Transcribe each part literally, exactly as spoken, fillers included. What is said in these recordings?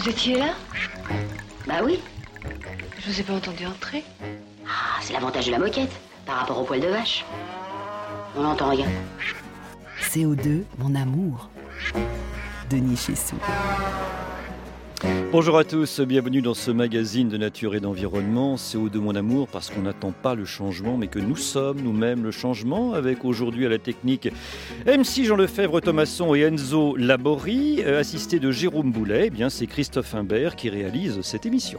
Vous étiez là? Bah oui. Je vous ai pas entendu entrer. Ah, c'est l'avantage de la moquette, par rapport au poil de vache. On n'entend rien. C O deux, mon amour. Denis Chessou. Bonjour à tous, bienvenue dans ce magazine de nature et d'environnement, C O deux mon amour, parce qu'on n'attend pas le changement, mais que nous sommes nous-mêmes le changement, avec aujourd'hui à la technique M C Jean Lefebvre Thomasson et Enzo Labori, euh, assisté de Jérôme Boulet. Eh bien, c'est Christophe Imbert qui réalise cette émission.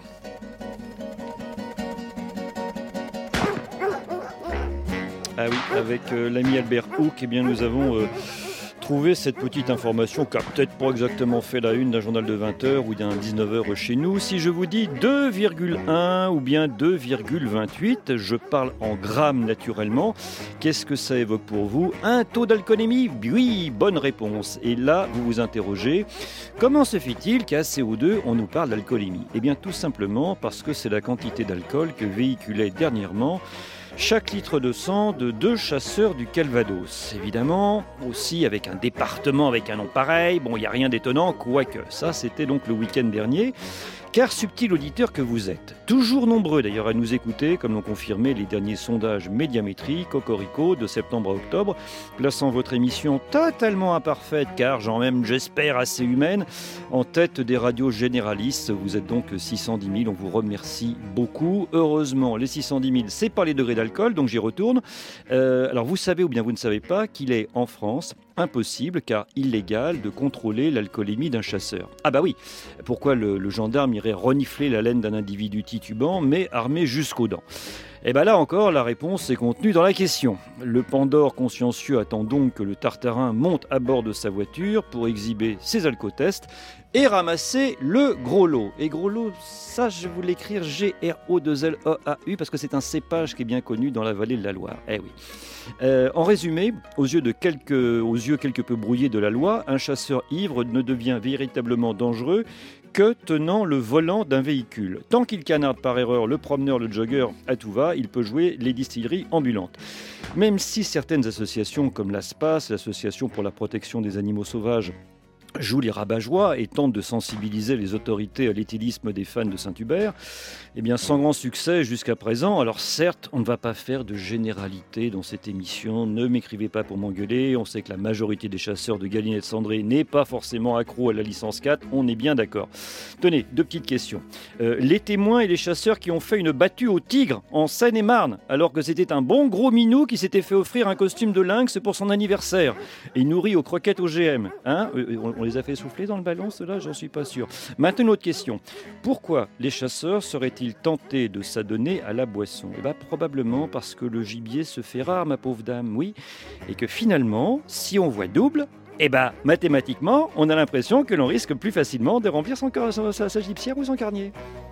Ah oui, avec euh, l'ami Albert Houck, eh bien, nous avons... Euh, trouver cette petite information qui a peut-être pas exactement fait la une d'un journal de vingt heures ou d'un dix-neuf heures chez nous. Si je vous dis deux virgule un ou bien deux virgule vingt-huit, je parle en grammes naturellement. Qu'est-ce que ça évoque pour vous? Un taux d'alcoolémie? Oui, bonne réponse. Et là, vous vous interrogez, comment se fait-il qu'à C O deux, on nous parle d'alcoolémie? Eh bien, tout simplement parce que c'est la quantité d'alcool que véhiculait dernièrement chaque litre de sang de deux chasseurs du Calvados. Évidemment, aussi avec un département avec un nom pareil, bon, il n'y a rien d'étonnant, quoique. Ça, c'était donc le week-end dernier. Car, subtil auditeur que vous êtes, toujours nombreux d'ailleurs à nous écouter, comme l'ont confirmé les derniers sondages Médiamétrie, Cocorico, de septembre à octobre, plaçant votre émission totalement imparfaite, car j'en même, j'espère, assez humaine, en tête des radios généralistes. Vous êtes donc six cent dix mille, on vous remercie beaucoup. Heureusement, les six cent dix mille, c'est pas les degrés d'alcool, donc j'y retourne. Euh, alors vous savez ou bien vous ne savez pas qu'il est en France impossible, car illégal, de contrôler l'alcoolémie d'un chasseur. Ah bah oui, pourquoi le, le gendarme irait renifler la laine d'un individu titubant, mais armé jusqu'aux dents? Et bien là encore, la réponse est contenue dans la question. Le Pandore consciencieux attend donc que le Tartarin monte à bord de sa voiture pour exhiber ses alcotests et ramasser le gros lot. Et gros lot, ça je vais l'écrire G R O deux L E A U parce que c'est un cépage qui est bien connu dans la vallée de la Loire. Eh oui. Euh, en résumé, aux yeux, de quelques, aux yeux quelque peu brouillés de la loi, un chasseur ivre ne devient véritablement dangereux que tenant le volant d'un véhicule. Tant qu'il canarde par erreur le promeneur, le jogger, à tout va, il peut jouer les distilleries ambulantes. Même si certaines associations comme l'ASPAS, l'Association pour la protection des animaux sauvages, jouent les rabat-joie et tentent de sensibiliser les autorités à l'éthylisme des fans de Saint-Hubert, eh bien sans grand succès jusqu'à présent. Alors certes, on ne va pas faire de généralité dans cette émission, ne m'écrivez pas pour m'engueuler, on sait que la majorité des chasseurs de Galinette cendrée n'est pas forcément accro à la licence quatre, on est bien d'accord. Tenez, deux petites questions. Euh, les témoins et les chasseurs qui ont fait une battue au tigre en Seine-et-Marne, alors que c'était un bon gros minou qui s'était fait offrir un costume de lynx pour son anniversaire, et nourri aux croquettes O G M, hein euh, on, on les a fait souffler dans le ballon, cela, j'en suis pas sûr. Maintenant, une autre question. Pourquoi les chasseurs seraient-ils tentés de s'adonner à la boisson? Eh bien, probablement parce que le gibier se fait rare, ma pauvre dame, oui. Et que finalement, si on voit double, eh bien, mathématiquement, on a l'impression que l'on risque plus facilement de remplir son, son, sa, sa gibecière ou son carnier.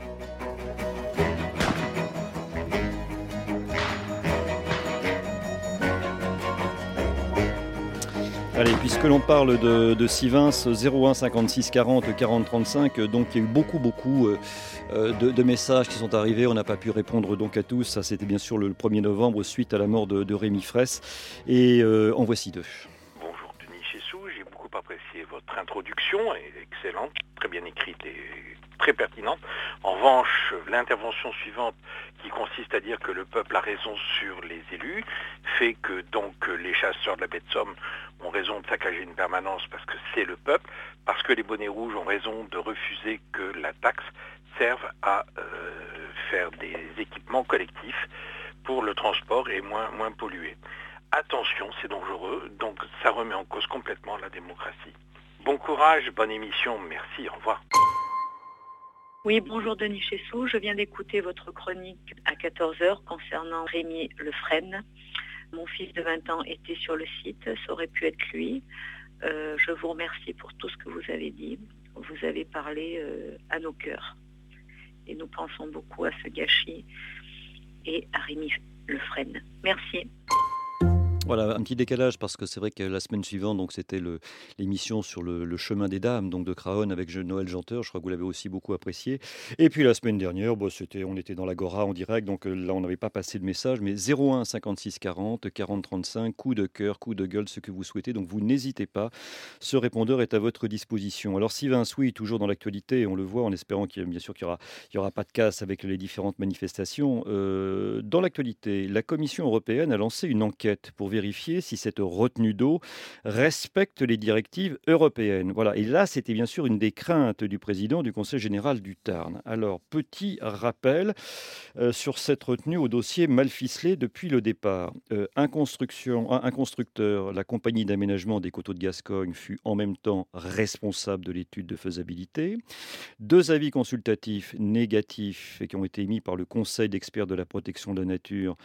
Allez, puisque l'on parle de, de Sivins, zéro un cinquante-six quarante quarante trente-cinq, donc il y a eu beaucoup, beaucoup euh, de, de messages qui sont arrivés. On n'a pas pu répondre donc à tous. Ça, c'était bien sûr le premier novembre, suite à la mort de, de Rémi Fraisse. Et euh, en voici deux. Bonjour Denis Chessou, j'ai beaucoup apprécié votre introduction, elle est excellente, très bien écrite et très pertinente. En revanche, l'intervention suivante, qui consiste à dire que le peuple a raison sur les élus, fait que donc les chasseurs de la baie de Somme ont raison de saccager une permanence parce que c'est le peuple, parce que les bonnets rouges ont raison de refuser que la taxe serve à euh, faire des équipements collectifs pour le transport et moins, moins polluer. Attention, c'est dangereux, donc ça remet en cause complètement la démocratie. Bon courage, bonne émission, merci, au revoir. Oui, bonjour Denis Chessou, je viens d'écouter votre chronique à quatorze heures concernant Rémi Lefresne. Mon fils de vingt ans était sur le site, ça aurait pu être lui. Euh, je vous remercie pour tout ce que vous avez dit. Vous avez parlé euh, à nos cœurs. Et nous pensons beaucoup à ce gâchis et à Rémi Lefresne. Merci. Voilà, un petit décalage parce que c'est vrai que la semaine suivante, donc c'était le, l'émission sur le, le chemin des dames, donc de Craonne avec Je- Noël Janteur. Je crois que vous l'avez aussi beaucoup apprécié. Et puis la semaine dernière, bon, c'était, on était dans l'Agora en direct, donc euh, là on n'avait pas passé de message, mais zéro un cinquante-six quarante quarante trente-cinq, coup de cœur, coup de gueule, ce que vous souhaitez. Donc vous n'hésitez pas. Ce répondeur est à votre disposition. Alors Sylvain Souy, toujours dans l'actualité, on le voit en espérant qu'il y a- bien sûr qu'il y aura, il y aura pas de casse avec les différentes manifestations. Euh, dans l'actualité, la Commission européenne a lancé une enquête pour vérifier si cette retenue d'eau respecte les directives européennes. Voilà. Et là, c'était bien sûr une des craintes du président du Conseil général du Tarn. Alors, petit rappel euh, sur cette retenue au dossier mal ficelé depuis le départ. Euh, un, construction, un, un constructeur, la compagnie d'aménagement des coteaux de Gascogne, fut en même temps responsable de l'étude de faisabilité. Deux avis consultatifs négatifs et qui ont été émis par le Conseil d'experts de la protection de la nature.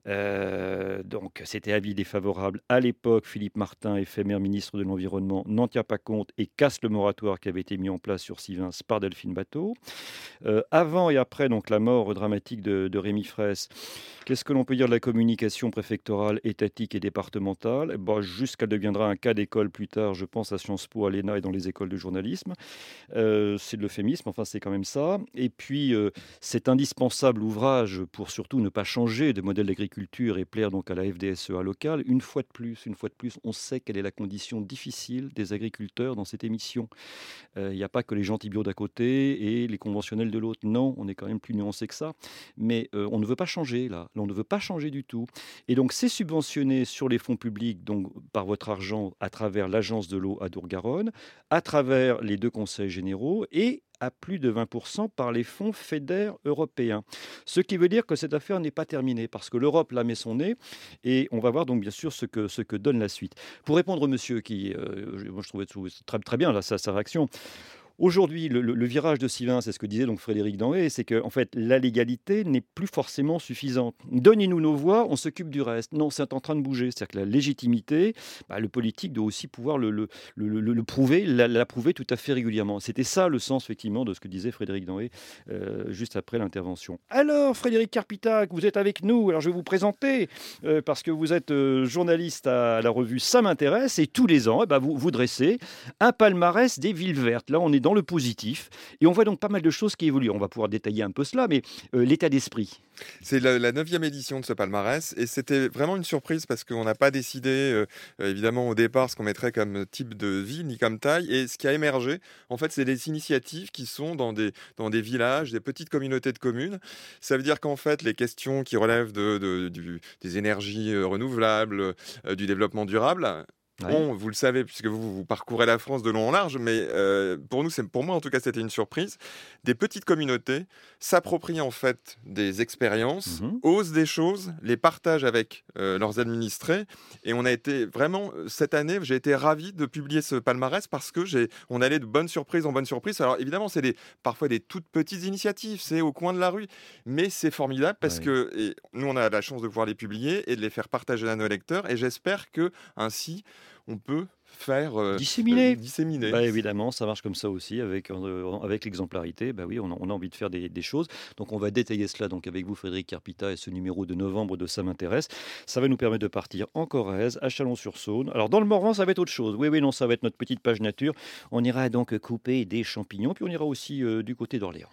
Euh, donc, c'était avis défavorable. À l'époque, Philippe Martin, éphémère ministre de l'Environnement, n'en tient pas compte et casse le moratoire qui avait été mis en place sur Sivins par Delphine Bateau. Euh, avant et après donc, la mort dramatique de, de Rémi Fraisse, qu'est-ce que l'on peut dire de la communication préfectorale, étatique et départementale? Bon, jusqu'à deviendra un cas d'école plus tard, je pense à Sciences Po, à l'E N A et dans les écoles de journalisme. Euh, c'est de l'euphémisme, enfin c'est quand même ça. Et puis, euh, cet indispensable ouvrage pour surtout ne pas changer de modèle d'agriculture et plaire donc à la F D S E A locale, une fois de plus, une fois de plus, on sait quelle est la condition difficile des agriculteurs dans cette émission. Euh, Il n'y a pas que les gentils bio d'un côté et les conventionnels de l'autre. Non, on est quand même plus nuancé que ça. Mais euh, on ne veut pas changer là. Là, on ne veut pas changer du tout. Et donc, c'est subventionné sur les fonds publics, donc par votre argent, à travers l'agence de l'eau à Dour-Garonne, à travers les deux conseils généraux et à plus de vingt pour cent par les fonds FEDER européens. Ce qui veut dire que cette affaire n'est pas terminée parce que l'Europe la met son nez et on va voir donc bien sûr ce que, ce que donne la suite. Pour répondre au monsieur qui, euh, moi je trouvais très, très bien là, sa, sa réaction. Aujourd'hui, le, le- le virage de Sylvain, c'est ce que disait donc Frédéric Danré, c'est que en fait, la légalité n'est plus forcément suffisante. Donnez-nous nos voix, on s'occupe du reste. Non, c'est en train de bouger. C'est-à-dire que la légitimité, bah, le politique doit aussi pouvoir le, le, le- le- le prouver, la, la prouver tout à fait régulièrement. C'était ça le sens, effectivement, de ce que disait Frédéric Danré euh, juste après l'intervention. Alors, Frédéric Carpitac, vous êtes avec nous. Alors, je vais vous présenter, euh, parce que vous êtes euh, journaliste à la revue Ça m'intéresse, et tous les ans, eh ben, vous, vous dressez un palmarès des villes vertes. Là, on est dans le positif. Et on voit donc pas mal de choses qui évoluent. On va pouvoir détailler un peu cela, mais euh, l'état d'esprit. C'est la, la neuvième édition de ce palmarès et c'était vraiment une surprise parce qu'on n'a pas décidé euh, évidemment au départ ce qu'on mettrait comme type de ville ni comme taille et ce qui a émergé en fait c'est des initiatives qui sont dans des, dans des villages, des petites communautés de communes. Ça veut dire qu'en fait les questions qui relèvent de, de, du, des énergies euh, renouvelables, euh, du développement durable. Ouais. Bon, vous le savez puisque vous, vous parcourez la France de long en large, mais euh, pour nous, c'est, pour moi en tout cas, c'était une surprise. Des petites communautés s'approprient en fait des expériences, Mhm. osent des choses, les partagent avec euh, leurs administrés, et on a été vraiment cette année, j'ai été ravi de publier ce palmarès parce que j'ai, on allait de bonne surprise en bonne surprise. Alors évidemment, c'est des, parfois des toutes petites initiatives, c'est au coin de la rue, mais c'est formidable parce Ouais. que et nous, on a la chance de pouvoir les publier et de les faire partager à nos lecteurs, et j'espère que ainsi on peut faire euh, Disséminer. euh, disséminer. Bah, évidemment, ça marche comme ça aussi avec, euh, avec l'exemplarité. Bah oui, on a, on a envie de faire des, des choses. Donc on va détailler cela donc avec vous, Frédéric Carpita, et ce numéro de novembre de Ça m'intéresse. Ça va nous permettre de partir en Corrèze, à Chalon-sur-Saône. Alors dans le Morvan, ça va être autre chose. Oui, oui, non, ça va être notre petite page nature. On ira donc couper des champignons, puis on ira aussi euh, du côté d'Orléans.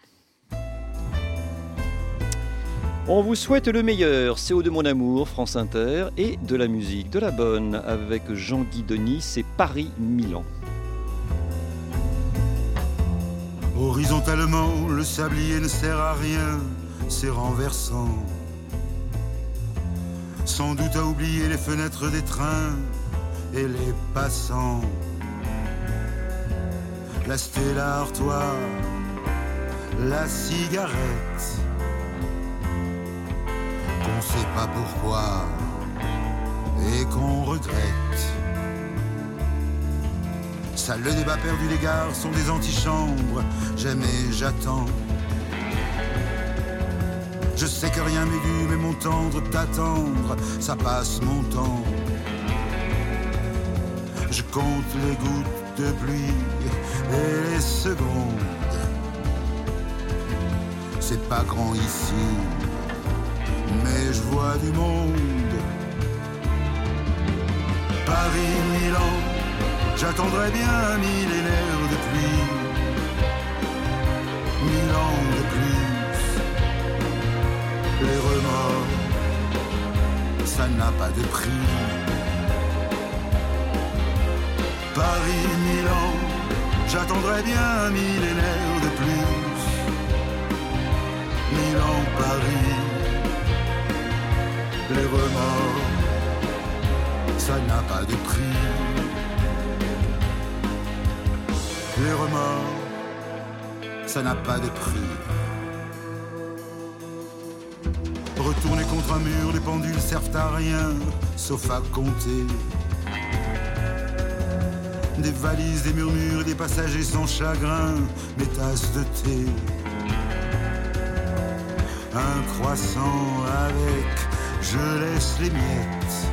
On vous souhaite le meilleur, C O deux Mon Amour, France Inter, et de la musique, de la bonne, avec Jean-Guy Denis, c'est Paris-Milan. Horizontalement, le sablier ne sert à rien, c'est renversant. Sans doute à oublier les fenêtres des trains et les passants. La Stella Artois, la cigarette. Qu'on sait pas pourquoi et qu'on regrette. Ça, le débat perdu, les gares sont des antichambres. J'aime et j'attends. Je sais que rien m'est dû, mais mon tendre t'attendre, ça passe mon temps. Je compte les gouttes de pluie et les secondes. C'est pas grand ici, mais je vois du monde. Paris-Milan, j'attendrai bien un millénaire de pluie. Mille ans de plus. Les remords, ça n'a pas de prix. Paris-Milan, j'attendrai bien un millénaire de plus. Milan, Paris, les remords, ça n'a pas de prix. Les remords, ça n'a pas de prix. Retourner contre un mur, les pendules servent à rien, sauf à compter. Des valises, des murmures, des passagers sans chagrin, mes tasses de thé. Un croissant avec, je laisse les miettes.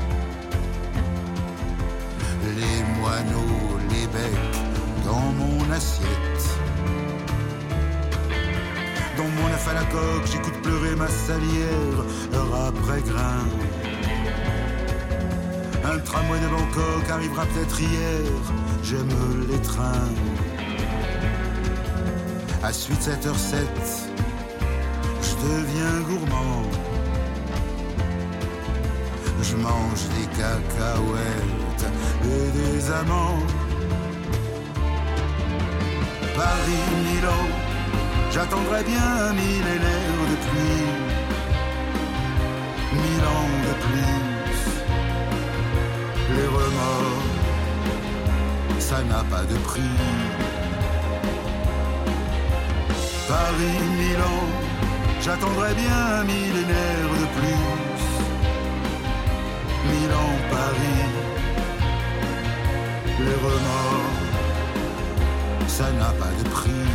Les moineaux, les becs dans mon assiette. Dans mon œuf à la coque, j'écoute pleurer ma salière, heure après grain. Un tramway de Bangkok arrivera peut-être hier, j'aime les trains. À suite sept heures sept, je deviens gourmand. Je mange des cacahuètes et des amandes. Paris-Milan, j'attendrai bien un millénaire de pluie. Mille ans de plus. Les remords, ça n'a pas de prix. Paris-Milan, j'attendrai bien un millénaire de plus. Milan, Paris, les remords, ça n'a pas de prix.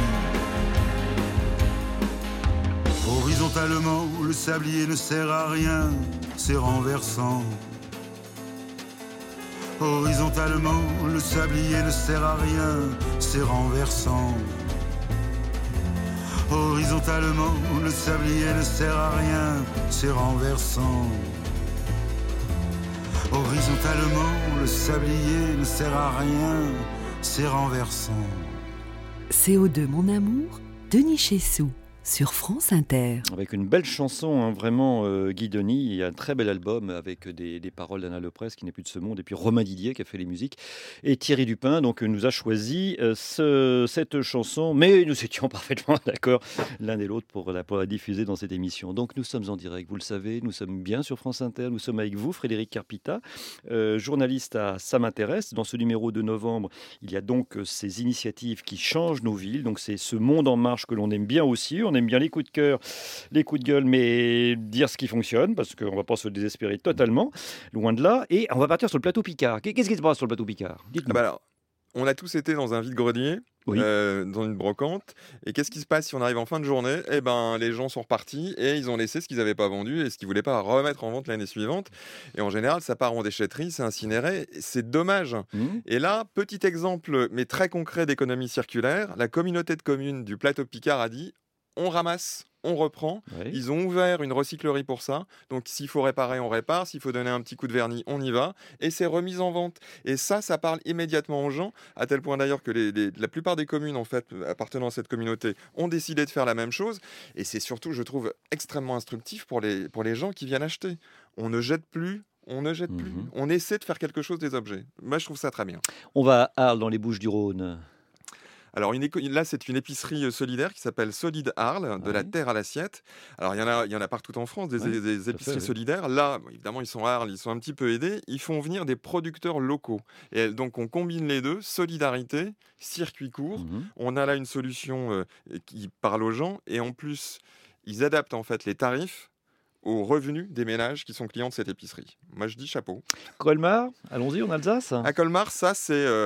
Horizontalement, le sablier ne sert à rien, c'est renversant. Horizontalement, le sablier ne sert à rien, c'est renversant. Horizontalement, le sablier ne sert à rien, c'est renversant. Horizontalement, le sablier ne sert à rien, c'est renversant. C O deux, mon amour, Denis Chessou, sur France Inter. Avec une belle chanson, hein, vraiment, euh, Guy Denis. Il y a un très bel album avec des, des paroles d'Anna Leprest qui n'est plus de ce monde, et puis Romain Didier qui a fait les musiques, et Thierry Dupin donc, nous a choisi euh, ce, cette chanson, mais nous étions parfaitement d'accord l'un et l'autre pour la, pour la diffuser dans cette émission. Donc nous sommes en direct, vous le savez, nous sommes bien sur France Inter, nous sommes avec vous, Frédéric Carpita, euh, journaliste à Ça m'intéresse. Dans ce numéro de novembre, il y a donc ces initiatives qui changent nos villes, donc c'est ce monde en marche que l'on aime bien aussi. On aime bien les coups de cœur, les coups de gueule, mais dire ce qui fonctionne, parce qu'on ne va pas se désespérer totalement, loin de là. Et on va partir sur le plateau Picard. Qu'est-ce qui se passe sur le plateau Picard ? Dites-nous. Ah bah alors, on a tous été dans un vide-grenier, oui. euh, dans une brocante. Et qu'est-ce qui se passe si on arrive en fin de journée ? Eh ben, les gens sont repartis et ils ont laissé ce qu'ils n'avaient pas vendu et ce qu'ils ne voulaient pas remettre en vente l'année suivante. Et en général, ça part en déchetterie, c'est incinéré. C'est dommage. Mmh. Et là, petit exemple, mais très concret d'économie circulaire, la communauté de communes du plateau Picard a dit on ramasse, on reprend. Oui. Ils ont ouvert une recyclerie pour ça. Donc, s'il faut réparer, on répare. S'il faut donner un petit coup de vernis, on y va. Et c'est remis en vente. Et ça, ça parle immédiatement aux gens, à tel point d'ailleurs que les, les, la plupart des communes, en fait, appartenant à cette communauté, ont décidé de faire la même chose. Et c'est surtout, je trouve, extrêmement instructif pour les, pour les gens qui viennent acheter. On ne jette plus. On ne jette mmh. plus. On essaie de faire quelque chose des objets. Moi, je trouve ça très bien. On va à Arles, dans les Bouches-du-Rhône. Alors une éco- là, c'est une épicerie solidaire qui s'appelle Solide Arles, de ouais. la terre à l'assiette. Alors il y en a, il y en a partout en France, des, ouais, des épiceries fait, oui. solidaires. Là, bon, évidemment, ils sont à Arles, ils sont un petit peu aidés. Ils font venir des producteurs locaux. Et donc on combine les deux, solidarité, circuit court. Mm-hmm. On a là une solution euh, qui parle aux gens. Et en plus, ils adaptent en fait les tarifs aux revenus des ménages qui sont clients de cette épicerie. Moi, je dis chapeau. Colmar, allons-y, en Alsace. À Colmar, ça, c'est... Euh,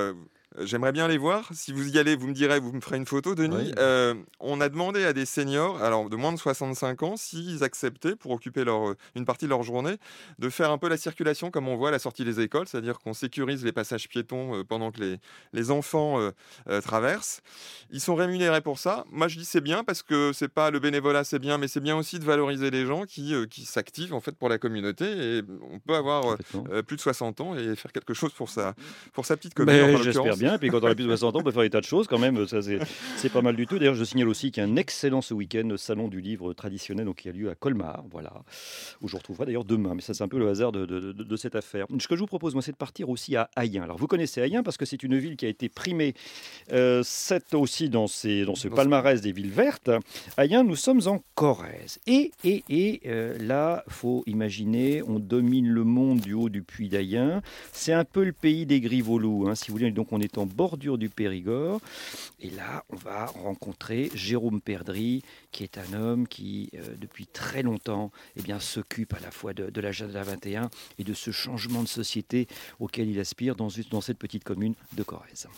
J'aimerais bien les voir. Si vous y allez, vous me direz, vous me ferez une photo, Denis. Oui. Euh, on a demandé à des seniors, alors de moins de soixante-cinq ans, s'ils acceptaient, pour occuper leur, une partie de leur journée, de faire un peu la circulation comme on voit à la sortie des écoles, c'est-à-dire qu'on sécurise les passages piétons euh, pendant que les, les enfants euh, euh, traversent. Ils sont rémunérés pour ça. Moi, je dis c'est bien parce que c'est pas le bénévolat, c'est bien, mais c'est bien aussi de valoriser les gens qui, euh, qui s'activent en fait pour la communauté. Et on peut avoir euh, plus de soixante ans et faire quelque chose pour sa, pour sa petite commune. Ben, j'espère bien. Et puis quand on a plus de soixante ans, on peut faire des tas de choses quand même. Ça, c'est, c'est pas mal du tout. D'ailleurs, je signale aussi qu'il y a un excellent ce week-end salon du livre traditionnel donc, qui a lieu à Colmar, voilà, où je retrouverai d'ailleurs demain. Mais ça, c'est un peu le hasard de, de, de, de cette affaire. Ce que je vous propose, moi, c'est de partir aussi à Ayen. Alors, vous connaissez Ayen parce que c'est une ville qui a été primée euh, c'est aussi dans, ces, dans ce palmarès des villes vertes. Ayen, nous sommes en Corrèze. Et, et, et euh, là, il faut imaginer, on domine le monde du haut du puits d'Ayen. C'est un peu le pays des Griveaux-Loups, hein, si vous voulez. Donc, on est en bordure du Périgord. Et là, on va rencontrer Jérôme Perdry, qui est un homme qui, euh, depuis très longtemps, eh bien, s'occupe à la fois de, de l'agenda vingt et un et de ce changement de société auquel il aspire dans, dans cette petite commune de Corrèze.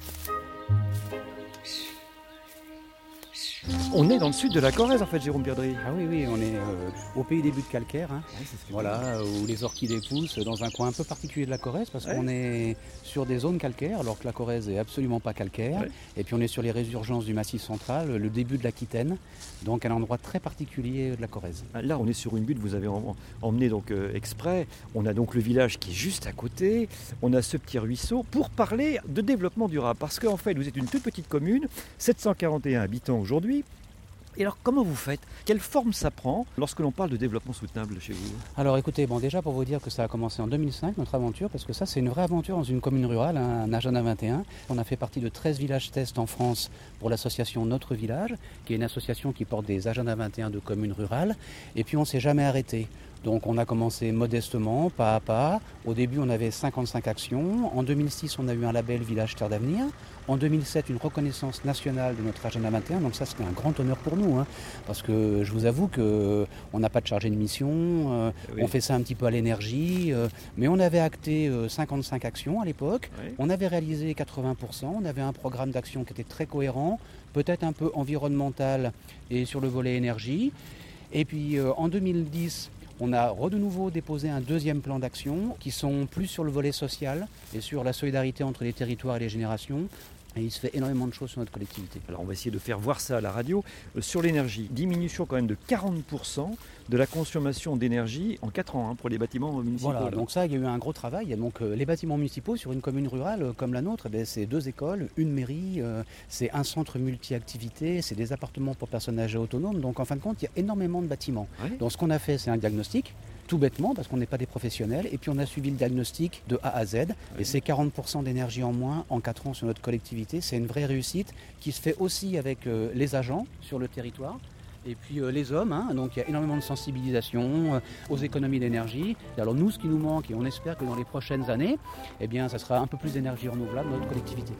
On est dans le sud de la Corrèze, en fait, Jérôme Perdry. Ah oui, oui, on est euh, au pays des buttes calcaires, hein, ouais, voilà, où les orchidées poussent, dans un coin un peu particulier de la Corrèze, parce ouais. qu'on est sur des zones calcaires, alors que la Corrèze n'est absolument pas calcaire. Ouais. Et puis on est sur les résurgences du Massif central, le début de l'Aquitaine, donc un endroit très particulier de la Corrèze. Là, on est sur une butte, vous avez emmené donc euh, exprès. On a donc le village qui est juste à côté. On a ce petit ruisseau pour parler de développement durable, parce qu'en fait, vous êtes une toute petite commune, sept cent quarante et un habitants aujourd'hui. Et alors, comment vous faites ? Quelle forme ça prend lorsque l'on parle de développement soutenable chez vous ? Alors écoutez, bon, déjà pour vous dire que ça a commencé en deux mille cinq, notre aventure, parce que ça c'est une vraie aventure dans une commune rurale, hein, un agenda vingt et un. On a fait partie de treize villages tests en France pour l'association Notre Village, qui est une association qui porte des agendas vingt et un de communes rurales. Et puis on ne s'est jamais arrêté. Donc on a commencé modestement, pas à pas. Au début on avait cinquante-cinq actions. En deux mille six on a eu un label Village Terre d'Avenir. En deux mille sept une reconnaissance nationale de notre agenda vingt et un. Donc ça c'était un grand honneur pour nous. Hein, parce que je vous avoue qu'on n'a pas de chargé de mission. Euh, oui. On fait ça un petit peu à l'énergie. Euh, mais on avait acté euh, cinquante-cinq actions à l'époque. Oui. On avait réalisé quatre-vingts pour cent. On avait un programme d'action qui était très cohérent. Peut-être un peu environnemental et sur le volet énergie. Et puis euh, en deux mille dix... on a de nouveau déposé un deuxième plan d'action qui sont plus sur le volet social et sur la solidarité entre les territoires et les générations. Et il se fait énormément de choses sur notre collectivité. Alors on va essayer de faire voir ça à la radio. Euh, sur l'énergie, diminution quand même de quarante pour cent de la consommation d'énergie en quatre ans hein, pour les bâtiments municipaux. Voilà, là. donc ça, il y a eu un gros travail. Il y a donc euh, les bâtiments municipaux sur une commune rurale euh, comme la nôtre, eh bien, c'est deux écoles, une mairie, euh, c'est un centre multi-activités, c'est des appartements pour personnes âgées autonomes. Donc en fin de compte, il y a énormément de bâtiments. Ouais. Donc ce qu'on a fait, c'est un diagnostic. Tout bêtement, parce qu'on n'est pas des professionnels, et puis on a suivi le diagnostic de A à Z, oui. Et c'est quarante pour cent d'énergie en moins en quatre ans sur notre collectivité. C'est une vraie réussite qui se fait aussi avec euh, les agents sur le territoire, et puis euh, les hommes, hein, donc il y a énormément de sensibilisation euh, aux économies d'énergie. Et alors nous, ce qui nous manque, et on espère que dans les prochaines années, eh bien, ça sera un peu plus d'énergie renouvelable dans notre collectivité.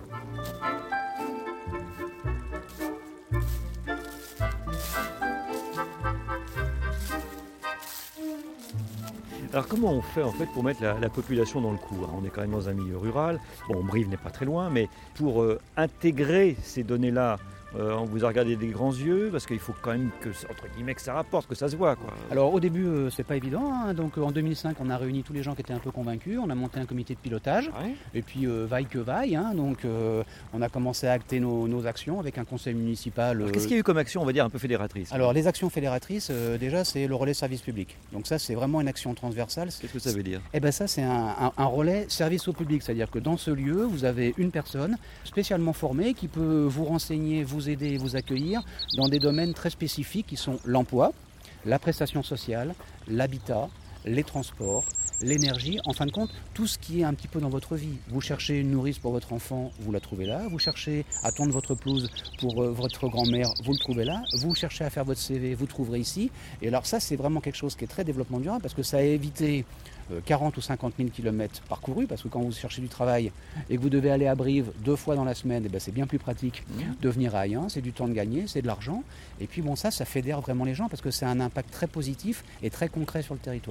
Alors comment on fait en fait pour mettre la, la population dans le coup ? On est quand même dans un milieu rural, bon Brive n'est pas très loin, mais pour euh, intégrer ces données-là, euh, on vous a regardé des grands yeux, parce qu'il faut quand même que, entre guillemets, que ça rapporte, que ça se voit, quoi. Alors au début euh, c'est pas évident, hein. Donc en deux mille cinq on a réuni tous les gens qui étaient un peu convaincus, on a monté un comité de pilotage, ouais. Et puis euh, vaille que vaille, hein. Donc euh, on a commencé à acter nos, nos actions avec un conseil municipal. Euh... Qu'est-ce qu'il y a eu comme action, on va dire, un peu fédératrice ? Alors les actions fédératrices, euh, déjà c'est le relais service public, donc ça c'est vraiment une action transversale. Qu'est-ce que ça veut dire ? Eh bien ça c'est un, un, un relais service au public, c'est-à-dire que dans ce lieu vous avez une personne spécialement formée qui peut vous renseigner, vous aider et vous accueillir dans des domaines très spécifiques qui sont l'emploi, la prestation sociale, l'habitat, les transports, l'énergie, en fin de compte, tout ce qui est un petit peu dans votre vie. Vous cherchez une nourrice pour votre enfant, vous la trouvez là. Vous cherchez à tondre votre pelouse pour euh, votre grand-mère, vous le trouvez là. Vous cherchez à faire votre C V, vous le trouverez ici. Et alors ça, c'est vraiment quelque chose qui est très développement durable parce que ça a évité euh, quarante ou cinquante mille kilomètres parcourus, parce que quand vous cherchez du travail et que vous devez aller à Brive deux fois dans la semaine, eh ben, c'est bien plus pratique mmh. de venir à Ayen, c'est du temps de gagner, c'est de l'argent. Et puis bon, ça, ça fédère vraiment les gens parce que c'est un impact très positif et très concret sur le territoire.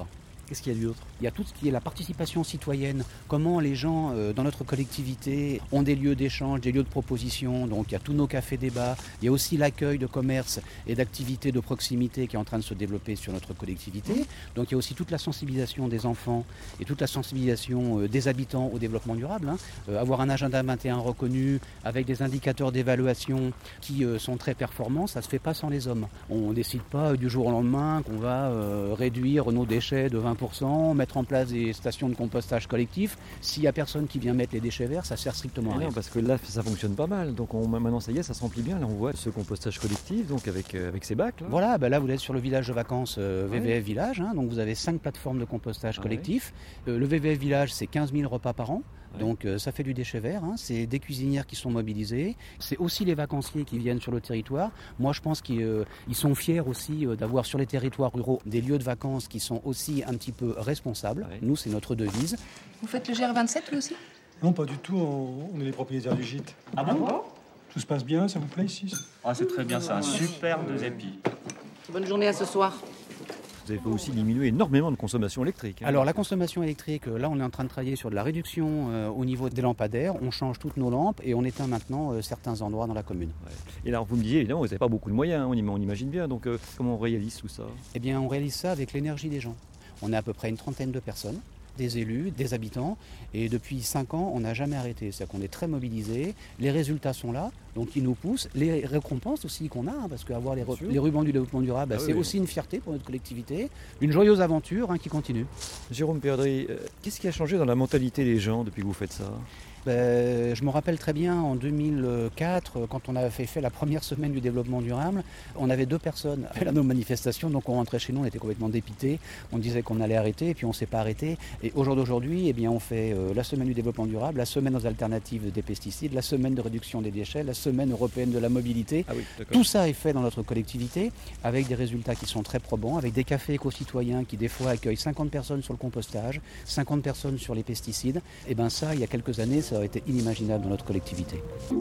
Qu'est-ce qu'il y a d'autre ? Il y a tout ce qui est la participation citoyenne, comment les gens euh, dans notre collectivité ont des lieux d'échange, des lieux de proposition, donc il y a tous nos cafés-débats, il y a aussi l'accueil de commerce et d'activités de proximité qui est en train de se développer sur notre collectivité, donc il y a aussi toute la sensibilisation des enfants et toute la sensibilisation euh, des habitants au développement durable, hein. euh, avoir un agenda vingt et un reconnu avec des indicateurs d'évaluation qui euh, sont très performants, ça ne se fait pas sans les hommes. On ne décide pas euh, du jour au lendemain qu'on va euh, réduire nos déchets de vingt pour cent, mettre en place des stations de compostage collectif. S'il n'y a personne qui vient mettre les déchets verts, ça sert strictement à rien. Non, parce que là, ça fonctionne pas mal. Donc on, maintenant, ça y est, ça se remplit bien. Là, on voit ce compostage collectif, donc avec, euh, avec ces bacs. Là. Voilà, ben là, vous êtes sur le village de vacances euh, V V F Village. Hein, donc vous avez cinq plateformes de compostage Ah collectif. Euh, le V V F Village, c'est quinze mille repas par an. Ouais. Donc euh, ça fait du déchet vert, hein. C'est des cuisinières qui sont mobilisées, c'est aussi les vacanciers qui viennent sur le territoire. Moi je pense qu'ils euh, ils sont fiers aussi euh, d'avoir sur les territoires ruraux des lieux de vacances qui sont aussi un petit peu responsables. Ouais. Nous c'est notre devise. Vous faites le G R vingt-sept vous aussi ? Non pas du tout, on, on est les propriétaires du gîte. Ah bon ? Tout se passe bien, ça vous plaît ici ? Ah c'est très bien, c'est un super deux épis. Bonne journée à ce soir. Vous avez aussi diminué énormément de consommation électrique. Hein. Alors la consommation électrique, là on est en train de travailler sur de la réduction euh, au niveau des lampadaires. On change toutes nos lampes et on éteint maintenant euh, certains endroits dans la commune. Ouais. Et alors vous me disiez, évidemment, vous n'avez pas beaucoup de moyens, on, on imagine bien. Donc euh, comment on réalise tout ça ? Eh bien on réalise ça avec l'énergie des gens. On est à peu près une trentaine de personnes, des élus, des habitants. Et depuis cinq ans, on n'a jamais arrêté. C'est-à-dire qu'on est très mobilisés. Les résultats sont là, donc ils nous poussent. Les récompenses aussi qu'on a, hein, parce qu'avoir les, re- les rubans du développement durable, ah, bah, c'est oui, aussi oui. une fierté pour notre collectivité. Une joyeuse aventure hein, qui continue. Jérôme Perdry, euh, qu'est-ce qui a changé dans la mentalité des gens depuis que vous faites ça ? Ben, je me rappelle très bien en deux mille quatre, quand on avait fait, fait la première semaine du développement durable, on avait deux personnes à nos manifestations, donc on rentrait chez nous, on était complètement dépités, on disait qu'on allait arrêter et puis on ne s'est pas arrêté. Et au jour d'aujourd'hui, eh bien, on fait euh, la semaine du développement durable, la semaine aux alternatives des pesticides, la semaine de réduction des déchets, la semaine européenne de la mobilité. Ah oui, tout ça est fait dans notre collectivité avec des résultats qui sont très probants, avec des cafés éco-citoyens qui des fois accueillent cinquante personnes sur le compostage, cinquante personnes sur les pesticides. Et bien ça, il y a quelques années, ça aurait été inimaginable dans notre collectivité.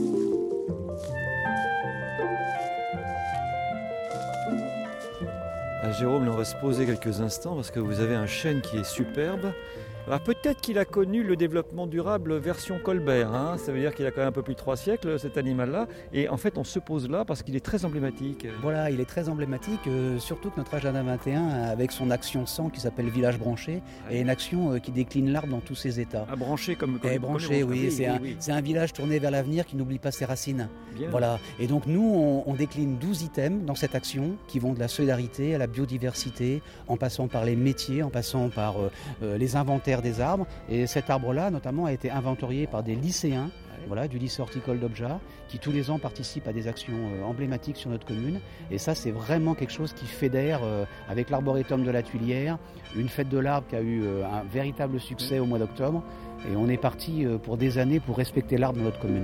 Ah, Jérôme, on va se poser quelques instants parce que vous avez un chêne qui est superbe. Alors peut-être qu'il a connu le développement durable version Colbert, hein. Ça veut dire qu'il a quand même un peu plus de trois siècles cet animal-là. Et en fait on se pose là parce qu'il est très emblématique. Voilà, il est très emblématique, euh, surtout que notre agenda vingt et un, avec son action cent qui s'appelle Village branché, ouais. est une action euh, qui décline l'arbre dans tous ses états. Ah, branché comme... comme et branché, oui, oui, c'est, oui, un, oui. c'est un village tourné vers l'avenir qui n'oublie pas ses racines. Bien. Voilà. Et donc nous, on, on décline douze items dans cette action qui vont de la solidarité à la biodiversité, en passant par les métiers, en passant par euh, euh, les inventaires des arbres. Et cet arbre-là, notamment, a été inventorié par des lycéens ouais. voilà, du lycée horticole d'Obja, qui tous les ans participent à des actions euh, emblématiques sur notre commune. Et ça, c'est vraiment quelque chose qui fédère euh, avec l'arboretum de la Tuilière, une fête de l'arbre qui a eu euh, un véritable succès au mois d'octobre. Et on est parti euh, pour des années pour respecter l'arbre dans notre commune.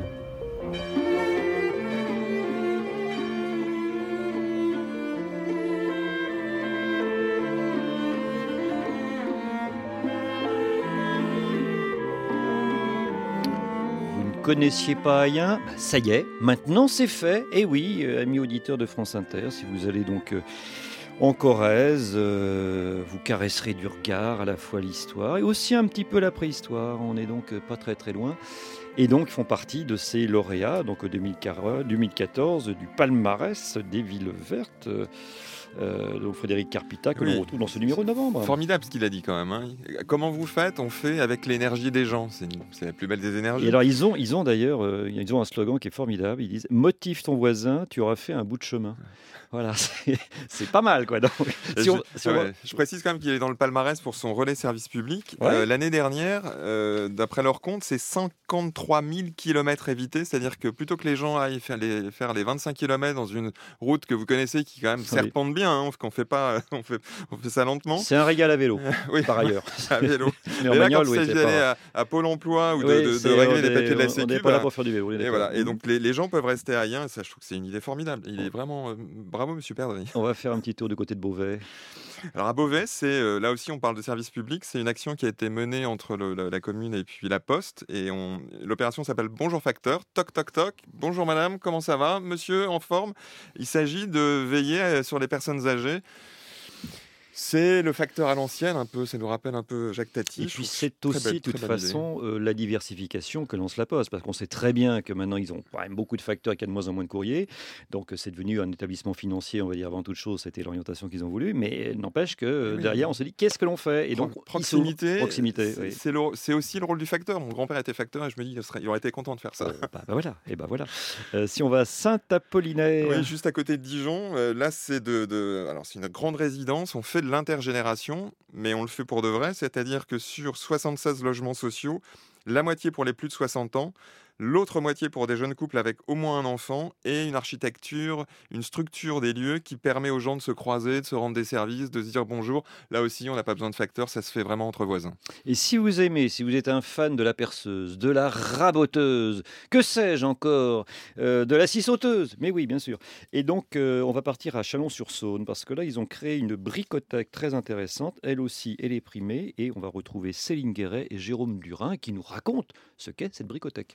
Connaissiez pas Ayen, bah, ça y est, maintenant c'est fait. Et oui, euh, amis auditeurs de France Inter, si vous allez donc euh, en Corrèze, euh, vous caresserez du regard à la fois l'histoire et aussi un petit peu la préhistoire. On n'est donc pas très très loin. Et donc font partie de ces lauréats, donc deux mille quatorze, du palmarès des villes vertes. Euh, donc Frédéric Carpita, que oui. l'on retrouve dans ce numéro de novembre. Formidable ce qu'il a dit quand même. Hein. Comment vous faites ? On fait avec l'énergie des gens. C'est, une, c'est la plus belle des énergies. Et alors ils ont, ils ont d'ailleurs euh, ils ont un slogan qui est formidable. Ils disent « Motive ton voisin, tu auras fait un bout de chemin ». Voilà, c'est, c'est pas mal quoi. Donc, si je, on, si on ouais, va... je précise quand même qu'il est dans le palmarès pour son relais service public. Ouais. Euh, l'année dernière, euh, d'après leur compte, c'est cinquante-trois mille kilomètres évités. C'est-à-dire que plutôt que les gens aillent faire les, faire les vingt-cinq kilomètres dans une route que vous connaissez qui quand même oui. serpente bien, hein, qu'on fait pas, on fait, on fait ça lentement. C'est un régal à vélo, oui. par ailleurs. à vélo. Mais et là, bagnole, quand il s'agit oui, d'aller à, à Pôle Emploi ou de, oui, de, de régler les papiers de la on, Sécu, on n'est pas là pour faire du vélo. Et, voilà. et donc les, les gens peuvent rester à Ayen. Ça, je trouve que c'est une idée formidable. Il est vraiment euh, bravo, Monsieur Perdry. On va faire un petit tour du côté de Beauvais. Alors à Beauvais, c'est, euh, là aussi on parle de service public, c'est une action qui a été menée entre le, la, la commune et puis la Poste, et on, l'opération s'appelle Bonjour Facteur, toc toc toc, bonjour madame, comment ça va, monsieur, en forme ? Il s'agit de veiller sur les personnes âgées. C'est le facteur à l'ancienne, un peu, ça nous rappelle un peu Jacques Tati. Et puis c'est aussi, de toute façon, euh, la diversification que l'on se la pose, parce qu'on sait très bien que maintenant, ils ont quand même beaucoup de facteurs et qu'il y a de moins en moins de courriers. Donc c'est devenu un établissement financier, on va dire, avant toute chose, c'était l'orientation qu'ils ont voulu. Mais n'empêche que oui. derrière, on se dit, qu'est-ce que l'on fait? Et donc, proximité, proximité c'est, oui. c'est, le, c'est aussi le rôle du facteur. Mon grand-père était facteur et je me dis, il, serait, il aurait été content de faire ça. Euh, bah, bah voilà, et bah voilà. Euh, si on va à Saint-Apollinaire... Oui, juste à côté de Dijon, euh, là, c'est, de, de, alors, c'est une grande résidence, on fait de l'intergénération. Mais on le fait pour de vrai, c'est-à-dire que sur soixante-seize logements sociaux, la moitié pour les plus de soixante ans, l'autre moitié pour des jeunes couples avec au moins un enfant et une architecture, une structure des lieux qui permet aux gens de se croiser, de se rendre des services, de se dire bonjour. Là aussi, on n'a pas besoin de facteurs, ça se fait vraiment entre voisins. Et si vous aimez, si vous êtes un fan de la perceuse, de la raboteuse, que sais-je encore, euh, de la scie sauteuse, mais oui, bien sûr. Et donc, euh, on va partir à Chalon-sur-Saône parce que là, ils ont créé une bricothèque très intéressante. Elle aussi, elle est primée et on va retrouver Céline Guéret et Jérôme Durin qui nous racontent ce qu'est cette bricothèque.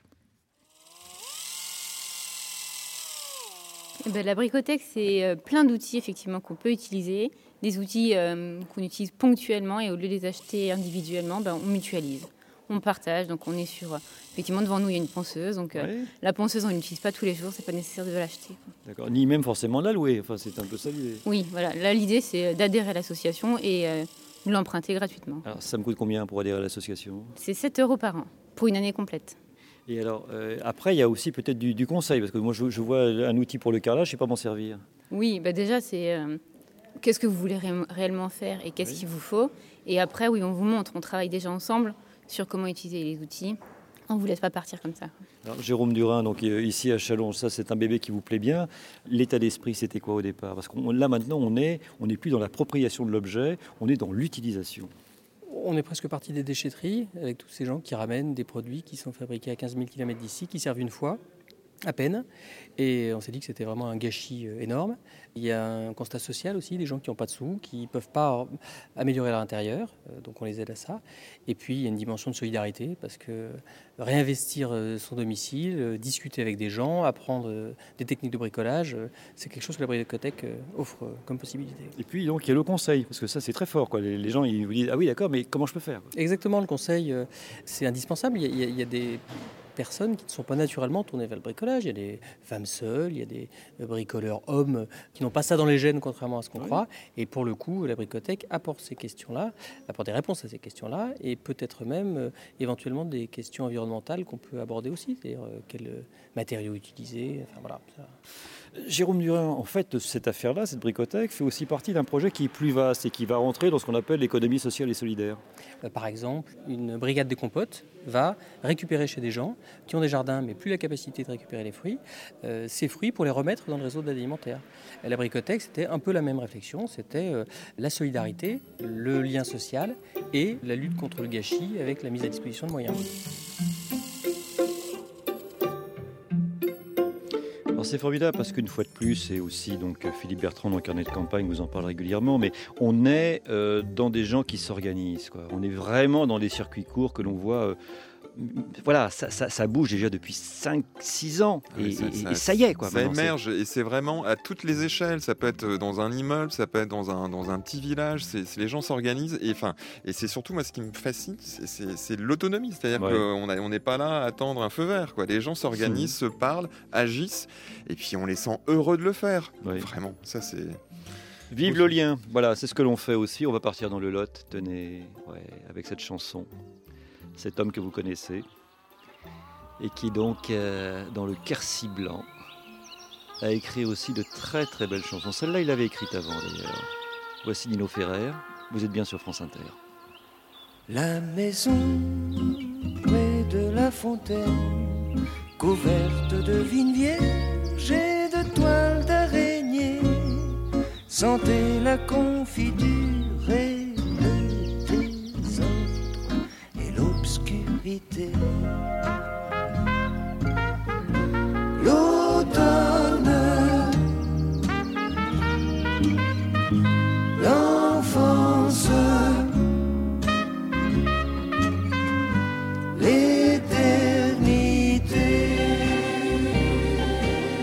Eh ben, la bricothèque, c'est euh, plein d'outils effectivement qu'on peut utiliser, des outils euh, qu'on utilise ponctuellement et au lieu de les acheter individuellement, ben, on mutualise, on partage. Donc on est sur, euh, effectivement devant nous il y a une ponceuse, donc euh, ouais. La ponceuse on ne l'utilise pas tous les jours, c'est pas nécessaire de l'acheter. D'accord, ni même forcément de la louer, enfin c'est un peu ça l'idée. Oui, voilà, là l'idée c'est d'adhérer à l'association et euh, de l'emprunter gratuitement. Alors ça me coûte combien pour adhérer à l'association? C'est sept euros par an pour une année complète. Et alors, euh, après, il y a aussi peut-être du, du conseil, parce que moi, je, je vois un outil pour le carrelage, je ne sais pas m'en servir. Oui, bah déjà, c'est euh, qu'est-ce que vous voulez ré- réellement faire et qu'est-ce oui. qu'il vous faut. Et après, oui, on vous montre, on travaille déjà ensemble sur comment utiliser les outils. On ne vous laisse pas partir comme ça. Alors, Jérôme Durin, donc, euh, ici à Chalon, ça, c'est un bébé qui vous plaît bien. L'état d'esprit, c'était quoi au départ? Parce que là, maintenant, on n'est on est plus dans l'appropriation de l'objet, on est dans l'utilisation. On est presque parti des déchetteries, avec tous ces gens qui ramènent des produits qui sont fabriqués à quinze mille kilomètres d'ici, qui servent une fois, à peine. Et on s'est dit que c'était vraiment un gâchis énorme. Il y a un constat social aussi, des gens qui n'ont pas de sous, qui ne peuvent pas améliorer leur intérieur, donc on les aide à ça. Et puis il y a une dimension de solidarité, parce que réinvestir son domicile, discuter avec des gens, apprendre des techniques de bricolage, c'est quelque chose que la bricothèque offre comme possibilité. Et puis donc il y a le conseil, parce que ça c'est très fort, quoi. Les, les gens ils vous disent « Ah oui d'accord, mais comment je peux faire ?» Exactement, le conseil c'est indispensable. Il y a, il y a des personnes qui ne sont pas naturellement tournées vers le bricolage. Il y a des femmes seules, il y a des bricoleurs hommes qui n'ont pas ça dans les gènes, contrairement à ce qu'on oui. croit. Et pour le coup, la bricothèque apporte ces questions-là, apporte des réponses à ces questions-là, et peut-être même euh, éventuellement des questions environnementales qu'on peut aborder aussi, c'est-à-dire euh, quels matériaux utiliser. Enfin voilà. Ça. Jérôme Durin, en fait, cette affaire-là, cette bricothèque, fait aussi partie d'un projet qui est plus vaste et qui va rentrer dans ce qu'on appelle l'économie sociale et solidaire. Euh, par exemple, une brigade des compotes va récupérer chez des gens qui ont des jardins mais plus la capacité de récupérer les fruits, euh, ces fruits pour les remettre dans le réseau de l'aide alimentaire. Et la bricothèque, c'était un peu la même réflexion, c'était euh, la solidarité, le lien social et la lutte contre le gâchis avec la mise à disposition de moyens. Alors c'est formidable parce qu'une fois de plus, et aussi donc Philippe Bertrand dans Carnet de campagne vous en parle régulièrement, mais on est euh, dans des gens qui s'organisent, quoi. On est vraiment dans des circuits courts que l'on voit. Euh, Voilà, ça, ça, ça bouge déjà depuis cinq six ans et, oui, ça, et, ça, et ça y est. Quoi, ça émerge c'est... et c'est vraiment à toutes les échelles. Ça peut être dans un immeuble, ça peut être dans un, dans un petit village. C'est, c'est, les gens s'organisent et, enfin, et c'est surtout, moi, ce qui me fascine, c'est, c'est, c'est l'autonomie. C'est-à-dire ouais. qu'on a, on n'est pas là à attendre un feu vert. Quoi. Les gens s'organisent, mmh. se parlent, agissent et puis on les sent heureux de le faire. Ouais. Vraiment, ça c'est... Vive le lien. Voilà, c'est ce que l'on fait aussi. On va partir dans le Lot, tenez, ouais, avec cette chanson. Cet homme que vous connaissez, et qui donc, euh, dans le Quercy blanc, a écrit aussi de très très belles chansons. Celle-là, il l'avait écrite avant d'ailleurs. Voici Nino Ferrer, vous êtes bien sur France Inter. La maison près de la fontaine, couverte de vignes vierges et de toiles d'araignée, sentez la confiture et l'obscurité. L'automne, l'enfance, l'éternité.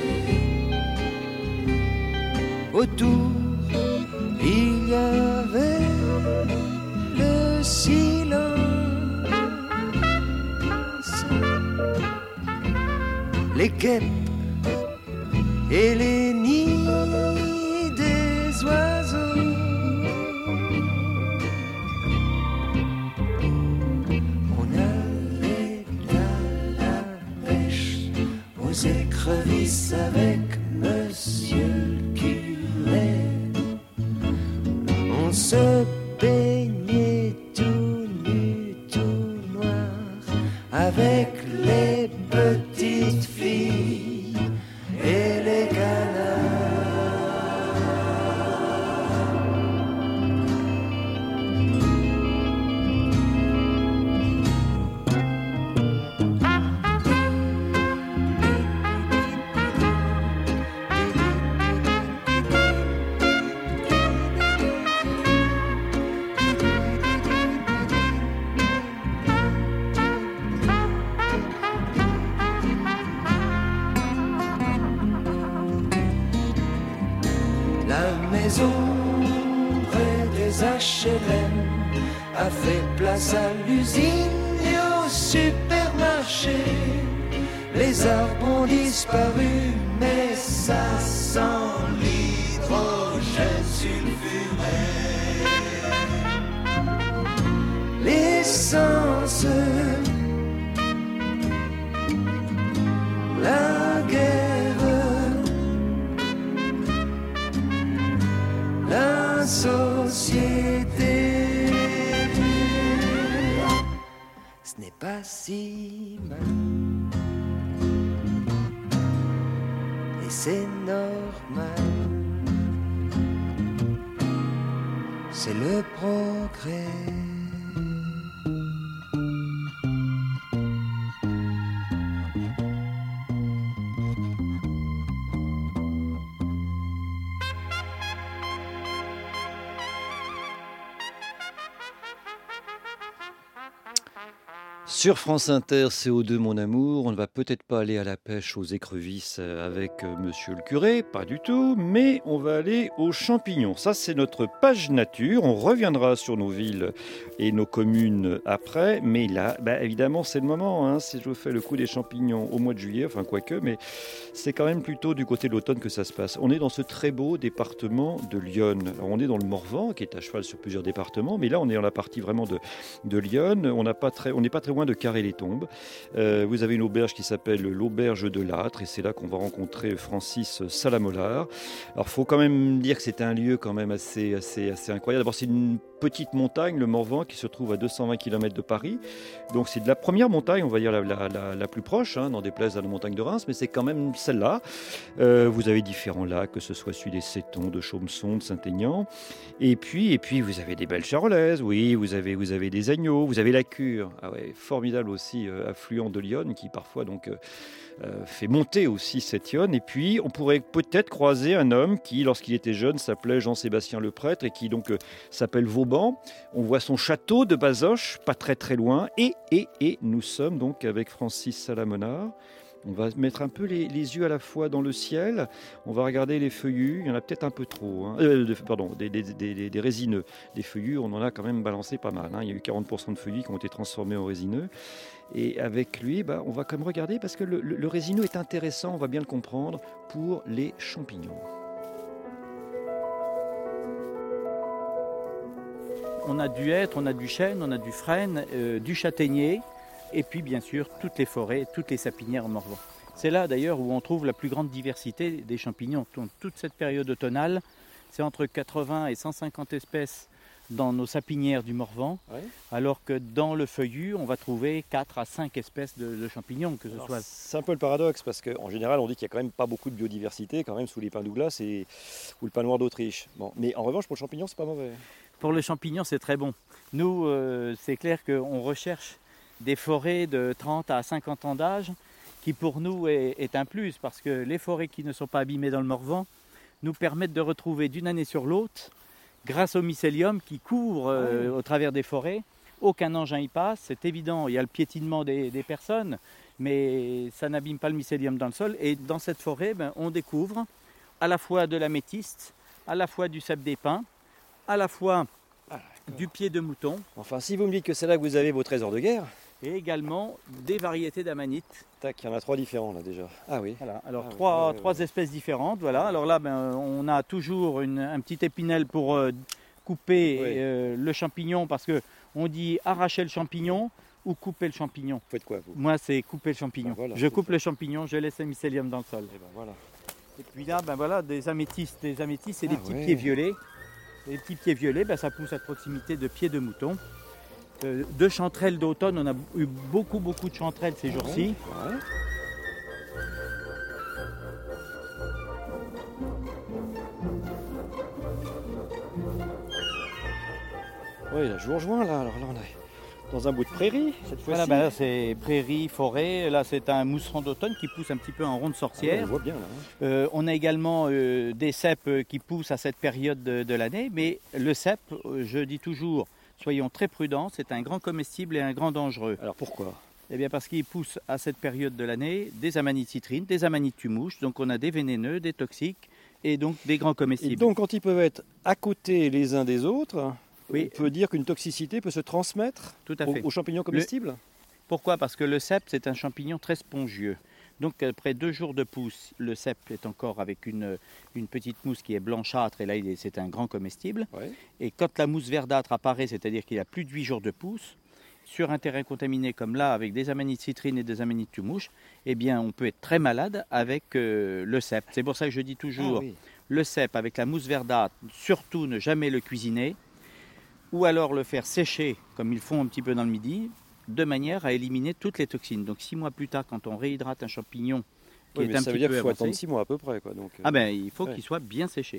Autour, il y avait les guêpes et les nids des oiseaux. On allait à la pêche aux écrevisses avec monsieur le curé. On se baignait tout nu, tout noir avec les petites filles et les canards. H L M a fait place à l'usine et au supermarché. Les arbres ont disparu, mais ça sent l'hydrogène sulfuré. L'essence, la guerre, la société. Ce n'est pas si mal, et c'est normal. C'est le progrès. Sur France Inter, C O deux, mon amour, on ne va peut-être pas aller à la pêche aux écrevisses avec monsieur le curé, pas du tout, mais on va aller aux champignons. Ça, c'est notre page nature. On reviendra sur nos villes et nos communes après, mais là, bah, évidemment, c'est le moment. Hein, si je vous fais le coup des champignons au mois de juillet, enfin quoique, mais c'est quand même plutôt du côté de l'automne que ça se passe. On est dans ce très beau département de l'Yonne. Alors, on est dans le Morvan, qui est à cheval sur plusieurs départements, mais là, on est dans la partie vraiment de, de l'Yonne. On n'est pas très, on n'est pas très loin de Carré-les-Tombes. Euh, vous avez une auberge qui s'appelle l'auberge de l'Âtre et c'est là qu'on va rencontrer Francis Salamolard. Alors il faut quand même dire que c'est un lieu quand même assez, assez, assez incroyable. D'abord c'est une petite montagne, le Morvan, qui se trouve à deux cent vingt kilomètres de Paris. Donc c'est de la première montagne, on va dire la, la, la, la plus proche, hein, dans des places à la montagne de Reims, mais c'est quand même celle-là. Euh, vous avez différents lacs, que ce soit celui des Sétons, de Chaumson, de Saint-Aignan. Et puis, et puis vous avez des belles charolaises, oui, vous avez, vous avez des agneaux, vous avez la Cure, ah ouais, formidable aussi, euh, affluent de l'Yonne, qui parfois donc euh, euh, fait monter aussi cette Yonne. Et puis on pourrait peut-être croiser un homme qui, lorsqu'il était jeune, s'appelait Jean-Sébastien Le Prêtre et qui donc euh, s'appelle Vauban. On voit son château de Bazoches, pas très très loin. Et, et, et nous sommes donc avec Francis Salamolard. On va mettre un peu les, les yeux à la fois dans le ciel. On va regarder les feuillus. Il y en a peut-être un peu trop. Hein. Euh, de, pardon, des, des, des, des résineux. Des feuillus, on en a quand même balancé pas mal. Hein. Il y a eu quarante pour cent de feuillus qui ont été transformés en résineux. Et avec lui, bah, on va quand même regarder parce que le, le, le résineux est intéressant, on va bien le comprendre, pour les champignons. On a du hêtre, on a du chêne, on a du frêne, euh, du châtaignier, et puis bien sûr toutes les forêts, toutes les sapinières en Morvan. C'est là d'ailleurs où on trouve la plus grande diversité des champignons. Toute cette période automnale, c'est entre quatre-vingts et cent cinquante espèces dans nos sapinières du Morvan, oui. Alors que dans le feuillu, on va trouver quatre à cinq espèces de, de champignons. Que ce Alors, soit... C'est un peu le paradoxe, parce qu'en général, on dit qu'il n'y a quand même pas beaucoup de biodiversité quand même sous les pins Douglas et, ou le pin noir d'Autriche. Bon, mais en revanche, pour le champignon, c'est pas mauvais. Pour le champignon, c'est très bon. Nous, euh, c'est clair qu'on recherche des forêts de trente à cinquante ans d'âge, qui pour nous est, est un plus, parce que les forêts qui ne sont pas abîmées dans le Morvan nous permettent de retrouver d'une année sur l'autre, grâce au mycélium qui couvre euh, au travers des forêts, aucun engin y passe, c'est évident, il y a le piétinement des, des personnes, mais ça n'abîme pas le mycélium dans le sol. Et dans cette forêt, ben, on découvre à la fois de l'améthyste, à la fois du cèpe des pins, à la fois ah, du pied de mouton. Enfin, si vous me dites que c'est là que vous avez vos trésors de guerre... et également des variétés d'amanites. Tac, il y en a trois différents là déjà. Ah oui. Voilà, alors ah, trois, ouais, ouais, trois ouais. espèces différentes. Voilà. Alors là, ben, on a toujours une, un petit épinel pour euh, couper Oui. euh, le champignon, parce que on dit arracher le champignon ou couper le champignon. Vous faites quoi vous? Moi, c'est couper le champignon. Ben voilà, je c'est coupe ça. le champignon, je laisse le mycélium dans le sol. Et ben voilà. Et puis là, ben voilà, des améthystes, des améthystes, c'est des Ah petits ouais. pieds violets. Les petits pieds violets, ben, ça pousse à proximité de pieds de mouton. Euh, de chanterelles d'automne, on a eu beaucoup, beaucoup de chanterelles ces jours-ci. Ouais. Oui, là, je vous rejoins là. Alors là, on est dans un bout de prairie cette fois-ci. Voilà, ben là, c'est prairie, forêt. Là, c'est un mousseron d'automne qui pousse un petit peu en rond de Ah, sorcière. on le voit bien là. hein. Euh, on a également euh, des cèpes qui poussent à cette période de, de l'année, mais le cèpe, euh, je dis toujours, soyons très prudents, c'est un grand comestible et un grand dangereux. Alors pourquoi? Eh bien parce qu'il pousse à cette période de l'année des amanites citrines, des amanites tumouches, donc on a des vénéneux, des toxiques et donc des grands comestibles. Et donc quand ils peuvent être à côté les uns des autres, Oui. on peut dire qu'une toxicité peut se transmettre Tout à aux, fait. aux champignons comestibles? Pourquoi? Parce que le cèpe, c'est un champignon très spongieux. Donc après deux jours de pousse, le cèpe est encore avec une, une petite mousse qui est blanchâtre, et là il est- c'est un grand comestible. Ouais. Et quand la mousse verdâtre apparaît, c'est-à-dire qu'il a plus de huit jours de pousse, sur un terrain contaminé comme là, avec des amanites citrines et des amanites tumouches, eh bien on peut être très malade avec euh, le cèpe. C'est pour ça que je dis toujours, Ah oui. le cèpe avec la mousse verdâtre, surtout ne jamais le cuisiner, ou alors le faire sécher, comme ils font un petit peu dans le midi, de manière à éliminer toutes les toxines. Donc six mois plus tard, quand on réhydrate un champignon qui Oui, est mais un ça petit veut dire peu qu'il faut avancé, attendre six mois à peu près, quoi. Donc, euh, ah ben il faut ouais. qu'il soit bien séché.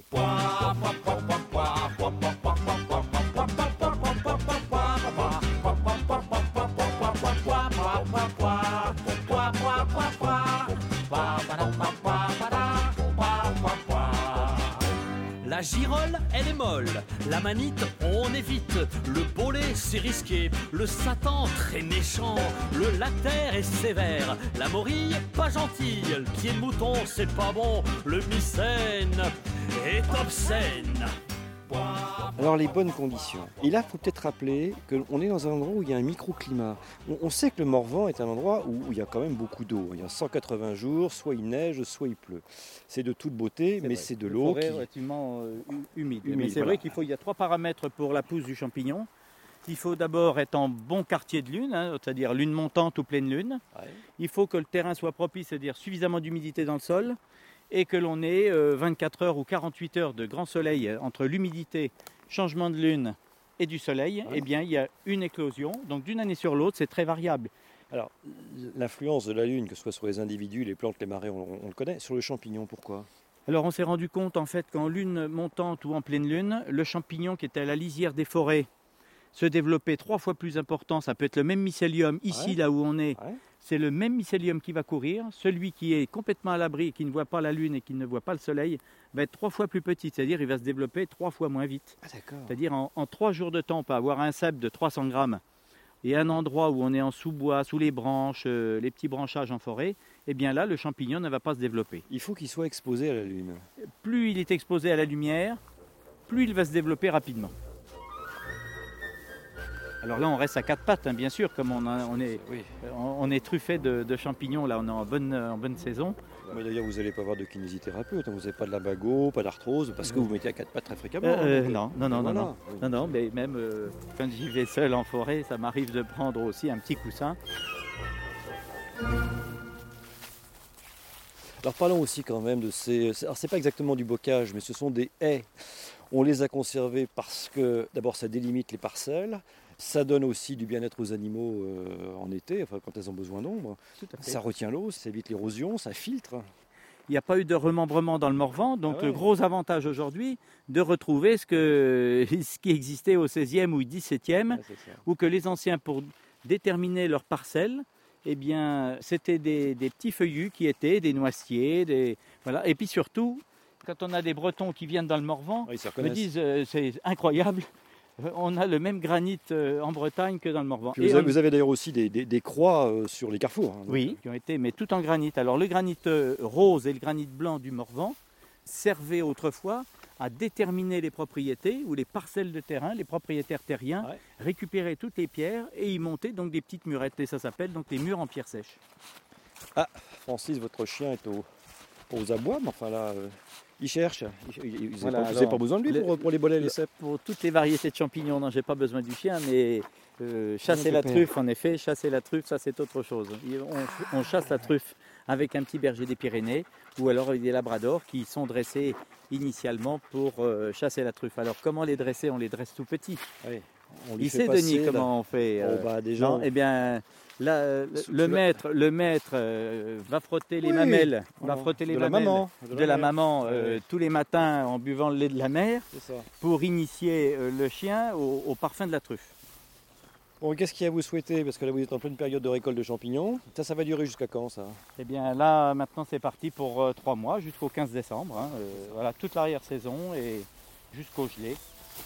La girole, elle est molle. La manite, on évite. Le bolet, c'est risqué. Le satan, très méchant. Le lactaire est sévère. La morille, pas gentille. Le pied de mouton, c'est pas bon. Le mycène est obscène. Alors les bonnes conditions. Et là, il faut peut-être rappeler qu'on est dans un endroit où il y a un microclimat. On, on sait que le Morvan est un endroit où, où il y a quand même beaucoup d'eau. Il y a cent quatre-vingts jours, soit il neige, soit il pleut. C'est de toute beauté, mais vrai. c'est de Une l'eau forêt qui... relativement euh, hu- humide. Humide, Mais c'est voilà. vrai qu'il faut, il y a trois paramètres pour la pousse du champignon. Il faut d'abord être en bon quartier de lune, hein, c'est-à-dire lune montante ou pleine lune. Ouais. Il faut que le terrain soit propice, c'est-à-dire suffisamment d'humidité dans le sol, et que l'on ait euh, vingt-quatre heures ou quarante-huit heures de grand soleil euh, entre l'humidité, changement de lune et du soleil. Ouais. Eh bien, il y a une éclosion. Donc d'une année sur l'autre, c'est très variable. Alors, l'influence de la Lune, que ce soit sur les individus, les plantes, les marées, on, on le connaît. Sur le champignon, pourquoi? Alors on s'est rendu compte en fait qu'en lune montante ou en pleine lune, le champignon qui était à la lisière des forêts se développait trois fois plus important. Ça peut être le même mycélium ici, Ouais. là où on est. Ouais. C'est le même mycélium qui va courir. Celui qui est complètement à l'abri, qui ne voit pas la lune et qui ne voit pas le soleil, va être trois fois plus petit. C'est-à-dire il va se développer trois fois moins vite. Ah d'accord. C'est-à-dire en, en trois jours de temps, on peut avoir un cèpe de trois cents grammes et un endroit où on est en sous-bois, sous les branches, euh, les petits branchages en forêt, eh bien là, le champignon ne va pas se développer. Il faut qu'il soit exposé à la Lune. Plus il est exposé à la lumière, plus il va se développer rapidement. Alors là, on reste à quatre pattes, hein, bien sûr, comme on, a- on est, Oui. on, on est truffé de, de champignons, là, on est en bonne, en bonne saison. Mais d'ailleurs, vous n'allez pas voir de kinésithérapeute, hein. Vous n'avez pas de lumbago, pas d'arthrose, parce que vous mettez à quatre pattes très fréquemment. Euh, hein. euh, non, non, non, non, Voilà. non, Oui. non, non, mais même euh, quand j'y vais seul en forêt, ça m'arrive de prendre aussi un petit coussin. Alors parlons aussi quand même de ces... Alors c'est pas exactement du bocage, mais ce sont des haies. On les a conservées parce que d'abord ça délimite les parcelles, ça donne aussi du bien-être aux animaux euh, en été, enfin quand elles ont besoin d'ombre. Tout à fait. Ça retient l'eau, ça évite l'érosion, ça filtre. Il n'y a pas eu de remembrement dans le Morvan, donc Ah ouais. le gros avantage aujourd'hui de retrouver ce, que, ce qui existait au seizième ou dix-septième, Ouais, c'est ça. où que les anciens, pour déterminer leurs parcelles, eh bien, c'était des, des petits feuillus qui étaient des noisetiers, des, voilà. Et puis surtout, quand on a des Bretons qui viennent dans le Morvan, Oui, ils se me reconnaissent. disent euh, c'est incroyable, euh, on a le même granit euh, en Bretagne que dans le Morvan. Puis Et vous, avez, on- vous avez d'ailleurs aussi des, des- des croix euh, sur les carrefours. hein. Oui, qui ont été, mais tout en granit. Alors le granit euh, rose et le granit blanc du Morvan servaient autrefois à déterminer les propriétés ou les parcelles de terrain, les propriétaires terriens, ouais. récupérer toutes les pierres et y monter donc des petites murettes. Et ça s'appelle donc les murs en pierre sèche. Ah, Francis, votre chien est au, aux abois, mais enfin là, euh, il cherche. Il, il, il, voilà, vous n'avez pas besoin de lui le, pour, pour les bolets et les cèpes? Pour toutes les variétés de champignons, non, j'ai pas besoin du chien, mais euh, chasser la truffe, en effet, chasser la truffe, ça c'est autre chose. On, on chasse la truffe avec un petit berger des Pyrénées ou alors des labradors qui sont dressés initialement pour euh, chasser la truffe. Alors comment les dresser? On les dresse tout petits. Oui. On Il sait Denis là. Comment on fait euh, oh, bah, déjà, non, on... Eh bien, là, le, le maître, le maître euh, va frotter les oui. mamelles, oh, va frotter les de mamelles la maman, de, de la, la maman euh, oui. tous les matins en buvant le lait de la mère pour initier euh, le chien au, au parfum de la truffe. Bon, qu'est-ce qu'il y a à vous souhaiter? Parce que là, vous êtes en pleine période de récolte de champignons. Ça, ça va durer jusqu'à quand, ça? Eh bien, là, maintenant, c'est parti pour euh, trois mois, jusqu'au quinze décembre. Hein, euh, voilà, toute l'arrière-saison et jusqu'au gelé.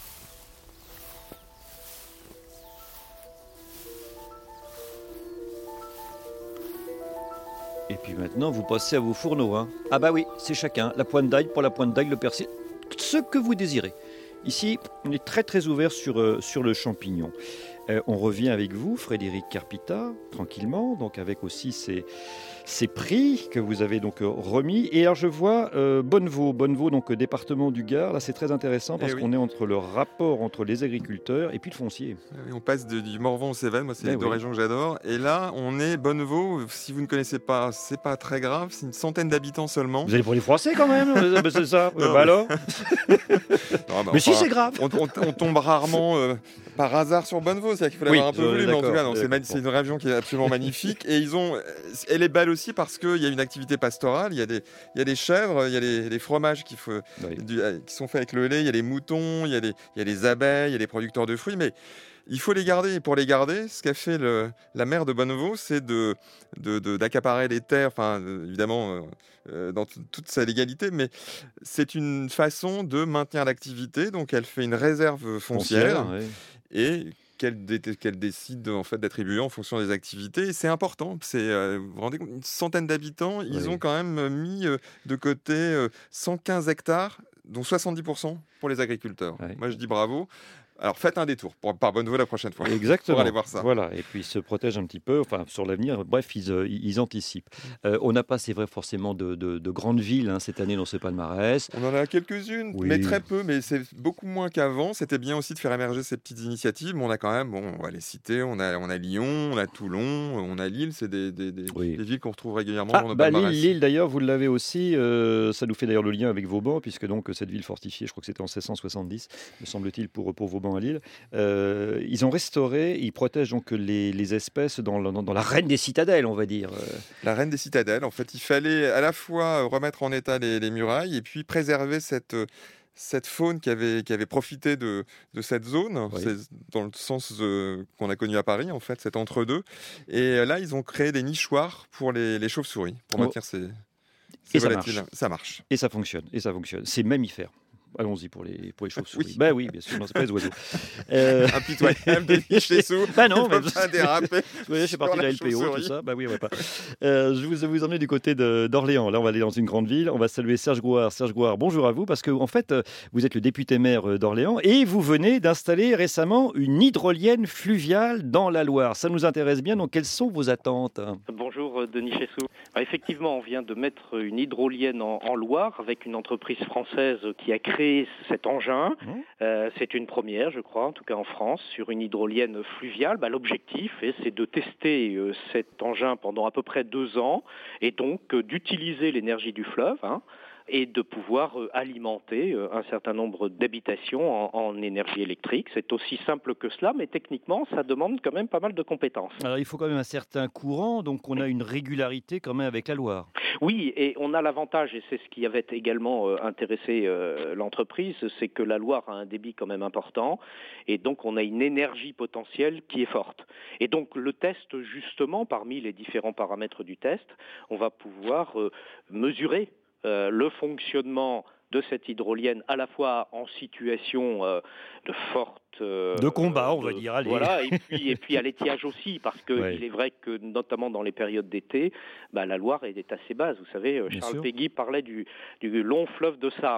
Et puis maintenant, vous passez à vos fourneaux. Hein. Ah bah oui, c'est chacun. La pointe d'ail pour la pointe d'ail, le persil, ce que vous désirez. Ici, on est très très ouvert sur, euh, sur le champignon. Euh, on revient avec vous, Frédéric Carpita, tranquillement, donc avec aussi ces, ces prix que vous avez donc remis. Et alors je vois euh, Bonnevaux, Bonnevaux, donc département du Gard. Là, c'est très intéressant parce eh oui. qu'on est entre le rapport entre les agriculteurs et puis le foncier. Et on passe de, du Morvan au Cévennes, moi c'est eh les deux oui. régions que j'adore. Et là, on est Bonnevaux. Si vous ne connaissez pas, c'est pas très grave. C'est une centaine d'habitants seulement. Vous allez pour les Français quand même, c'est ça. Non, bah alors. non, bah, mais enfin, si c'est grave. On, on, on tombe rarement euh, par hasard sur Bonnevaux. C'est-à-dire qu'il faut l'avoir oui, un peu voulu, mais en tout cas, non, c'est, man- c'est une région qui est absolument magnifique. Et ils ont, elle est belle aussi parce qu'il y a une activité pastorale. Il y a des, il y a des chèvres, il y a les, les fromages qui, faut, oui. du, qui sont faits avec le lait. Il y a les moutons, il y a les, il y a les abeilles, il y a les producteurs de fruits. Mais il faut les garder. Et pour les garder, ce qu'a fait le, la maire de Bonnevaux, c'est de, de, de, d'accaparer les terres. Enfin, évidemment, euh, dans t- toute sa légalité, mais c'est une façon de maintenir l'activité. Donc, elle fait une réserve foncière. foncière oui. Et Qu'elle, dé- qu'elle décide en fait d'attribuer en fonction des activités. Et c'est important. C'est, euh, vous vous rendez compte, une centaine d'habitants, ils oui. ont quand même mis euh, de côté euh, cent quinze hectares, dont soixante-dix pour cent pour les agriculteurs. Oui. Moi, je dis bravo. Alors faites un détour pour, par Bonnevaux la prochaine fois. Exactement. Pour aller voir ça. Voilà. Et puis ils se protègent un petit peu, enfin sur l'avenir. Bref, ils, euh, ils anticipent. Euh, on n'a pas, c'est vrai, forcément de, de, de grandes villes hein, cette année dans ce palmarès. On en a quelques-unes, oui. mais très peu. Mais c'est beaucoup moins qu'avant. C'était bien aussi de faire émerger ces petites initiatives. Mais on a quand même, bon, on va les citer. On a, on a Lyon, on a Toulon, on a Lille. C'est des, des, des, oui. des villes qu'on retrouve régulièrement ah, dans nos bah, palmarès. Lille, Lille, d'ailleurs, vous l'avez aussi. Euh, ça nous fait d'ailleurs le lien avec Vauban, puisque donc cette ville fortifiée, je crois que c'était en seize cent soixante-dix, me semble-t-il, pour, pour Vauban à Lille. Euh, Euh, ils ont restauré, ils protègent donc les, les espèces dans, dans, dans la reine des citadelles, on va dire. La reine des citadelles, en fait, il fallait à la fois remettre en état les, les murailles et puis préserver cette, cette faune qui avait, qui avait profité de, de cette zone, oui. C'est dans le sens de, qu'on a connu à Paris, en fait, cet entre-deux. Et là, ils ont créé des nichoirs pour les, les chauves-souris, pour oh. maintenir ces, ces et volatiles. Ça marche. ça marche. Et ça fonctionne, et ça fonctionne. C'est mammifère. Allons-y pour les, pour les chauves-souris. Oui. Ben oui, bien sûr, non, c'est pas les oiseaux. Euh... Impitoyable de nicher sous. Ben non, mais pas déraper. Oui, je suis parti de la L P O, tout ça. Ben oui, on va pas. Euh, je vous, vous emmener du côté de, d'Orléans. Là, on va aller dans une grande ville. On va saluer Serge Gouard. Serge Gouard, bonjour à vous, parce que en fait, vous êtes le député-maire d'Orléans et vous venez d'installer récemment une hydrolienne fluviale dans la Loire. Ça nous intéresse bien. Donc, quelles sont vos attentes? Bonjour, Denis Chessou. Alors, effectivement, on vient de mettre une hydrolienne en, en Loire avec une entreprise française qui a créé cet engin. Mmh. Euh, c'est une première, je crois, en tout cas en France, sur une hydrolienne fluviale. Bah, l'objectif, est, c'est de tester euh, cet engin pendant à peu près deux ans et donc euh, d'utiliser l'énergie du fleuve, hein, et de pouvoir euh, alimenter euh, un certain nombre d'habitations en, en énergie électrique. C'est aussi simple que cela, mais techniquement, ça demande quand même pas mal de compétences. Alors, il faut quand même un certain courant, donc on a une régularité quand même avec la Loire. Oui, et on a l'avantage, et c'est ce qui avait également euh, intéressé euh, l'entreprise, c'est que la Loire a un débit quand même important, et donc on a une énergie potentielle qui est forte. Et donc le test, justement, parmi les différents paramètres du test, on va pouvoir euh, mesurer Euh, le fonctionnement de cette hydrolienne à la fois en situation euh, de forte... Euh, de combat, on de, va dire. Allez. Voilà, et puis, et puis à l'étiage aussi, parce qu'il ouais. est vrai que, notamment dans les périodes d'été, bah, la Loire est assez basse. Vous savez, Bien Charles sûr. Péguy parlait du, du long fleuve de sable.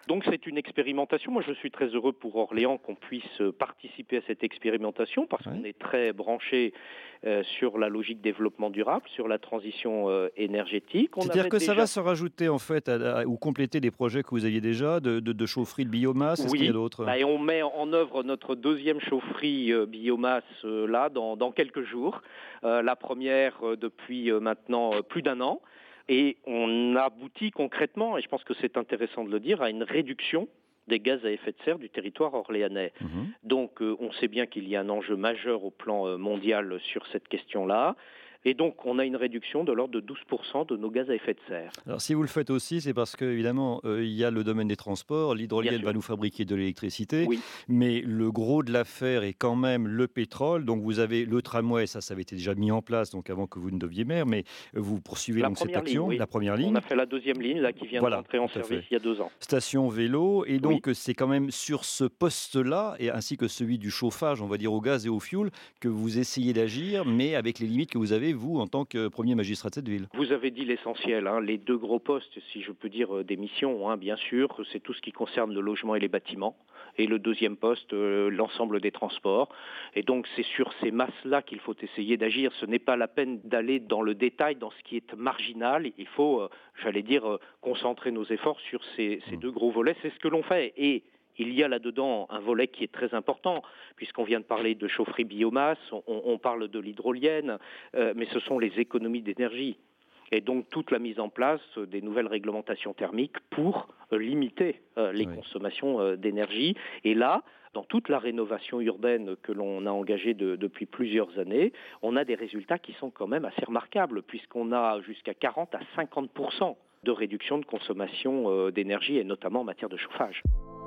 Donc c'est une expérimentation. Moi je suis très heureux pour Orléans qu'on puisse participer à cette expérimentation parce ouais. qu'on est très branché euh, sur la logique développement durable, sur la transition euh, énergétique. On C'est-à-dire que déjà... ça va se rajouter en fait à, à, ou compléter des projets que vous aviez déjà de, de, de chaufferie de biomasse. Est-ce oui. qu'il y a d'autres? Bah, et on met en œuvre notre deuxième chaufferie euh, biomasse euh, là dans, dans quelques jours. Euh, la première euh, depuis euh, maintenant euh, plus d'un an. Et on aboutit concrètement, et je pense que c'est intéressant de le dire, à une réduction des gaz à effet de serre du territoire orléanais. Mmh. Donc euh, on sait bien qu'il y a un enjeu majeur au plan euh, mondial sur cette question-là. Et donc, on a une réduction de l'ordre de douze pour cent de nos gaz à effet de serre. Alors, si vous le faites aussi, c'est parce qu'évidemment, euh, il y a le domaine des transports. L'hydrolienne va nous fabriquer de l'électricité. Oui. Mais le gros de l'affaire est quand même le pétrole. Donc, vous avez le tramway, ça, ça avait été déjà mis en place, donc avant que vous ne deviez maire. Mais vous poursuivez la donc cette action, ligne, oui. la première ligne. On a fait la deuxième ligne, là, qui vient voilà, d'entrer en service il y a deux ans. Station vélo. Et donc, oui. c'est quand même sur ce poste-là, et ainsi que celui du chauffage, on va dire, au gaz et au fioul, que vous essayez d'agir, mais avec les limites que vous avez, vous, en tant que premier magistrat de cette ville. Vous avez dit l'essentiel, hein, les deux gros postes, si je peux dire, des missions, hein, bien sûr, c'est tout ce qui concerne le logement et les bâtiments. Et le deuxième poste, euh, l'ensemble des transports. Et donc c'est sur ces masses-là qu'il faut essayer d'agir. Ce n'est pas la peine d'aller dans le détail, dans ce qui est marginal. Il faut, euh, j'allais dire, euh, concentrer nos efforts sur ces, ces mmh. deux gros volets. C'est ce que l'on fait. Et il y a là-dedans un volet qui est très important, puisqu'on vient de parler de chaufferie biomasse, on, on parle de l'hydrolienne, euh, mais ce sont les économies d'énergie. Et donc toute la mise en place des nouvelles réglementations thermiques pour euh, limiter euh, les oui. consommations euh, d'énergie. Et là, dans toute la rénovation urbaine que l'on a engagée de, depuis plusieurs années, on a des résultats qui sont quand même assez remarquables, puisqu'on a jusqu'à quarante à cinquante pour cent de réduction de consommation euh, d'énergie, et notamment en matière de chauffage.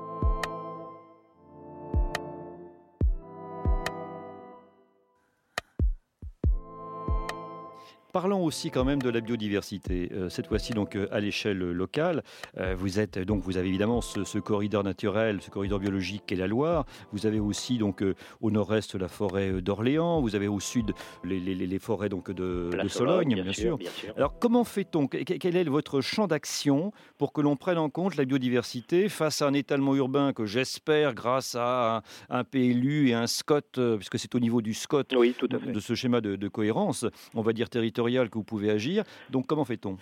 Parlons aussi quand même de la biodiversité. Euh, cette fois-ci donc euh, à l'échelle locale. Euh, vous êtes donc vous avez évidemment ce, ce corridor naturel, ce corridor biologique qu'est la Loire. Vous avez aussi donc euh, au nord-est la forêt d'Orléans. Vous avez au sud les, les, les forêts donc de, de Sologne, bien, bien, sûr, sûr. bien sûr. Alors comment fait-on? Quel est votre champ d'action pour que l'on prenne en compte la biodiversité face à un étalement urbain que j'espère, grâce à un, un P L U et un S C O T, euh, puisque c'est au niveau du S C O T, oui, tout à fait. de ce schéma de, de cohérence, on va dire territorial, que vous pouvez agir. Donc comment fait-on?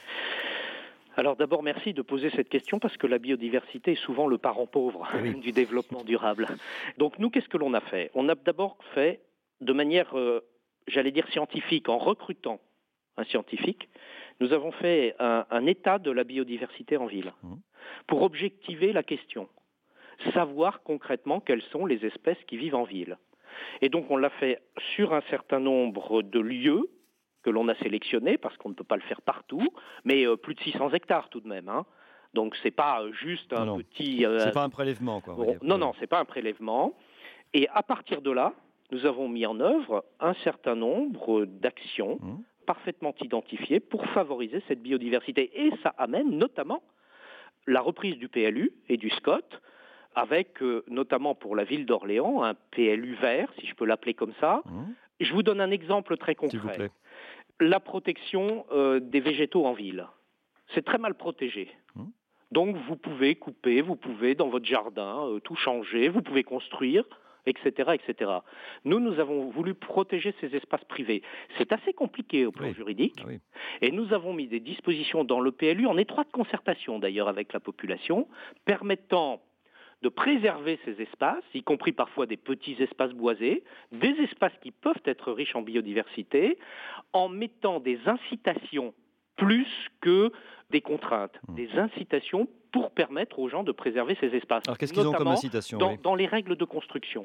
Alors d'abord, merci de poser cette question parce que la biodiversité est souvent le parent pauvre oui. du développement durable. Donc nous, qu'est-ce que l'on a fait? On a d'abord fait de manière, euh, j'allais dire scientifique, en recrutant un scientifique, nous avons fait un, un état de la biodiversité en ville mmh. pour objectiver la question, savoir concrètement quelles sont les espèces qui vivent en ville. Et donc on l'a fait sur un certain nombre de lieux que l'on a sélectionné, parce qu'on ne peut pas le faire partout, mais euh, plus de six cents hectares tout de même. Hein. Donc c'est pas juste un non, petit... Euh, c'est pas un prélèvement, quoi. Bon, non, non, c'est pas un prélèvement. Et à partir de là, nous avons mis en œuvre un certain nombre d'actions mmh. parfaitement identifiées pour favoriser cette biodiversité. Et ça amène notamment la reprise du P L U et du S C O T, avec euh, notamment pour la ville d'Orléans, un P L U vert, si je peux l'appeler comme ça. Mmh. Je vous donne un exemple très concret. S'il vous plaît. La protection euh, des végétaux en ville. C'est très mal protégé. Mmh. Donc vous pouvez couper, vous pouvez dans votre jardin euh, tout changer, vous pouvez construire, et cetera, et cetera. Nous, nous avons voulu protéger ces espaces privés. C'est assez compliqué au plan oui. juridique. Oui. Et nous avons mis des dispositions dans le P L U, en étroite concertation d'ailleurs avec la population, permettant de préserver ces espaces, y compris parfois des petits espaces boisés, des espaces qui peuvent être riches en biodiversité, en mettant des incitations plus que des contraintes, mmh. des incitations pour permettre aux gens de préserver ces espaces. Alors qu'est-ce qu'ils ont comme incitation dans, oui. dans les règles de construction.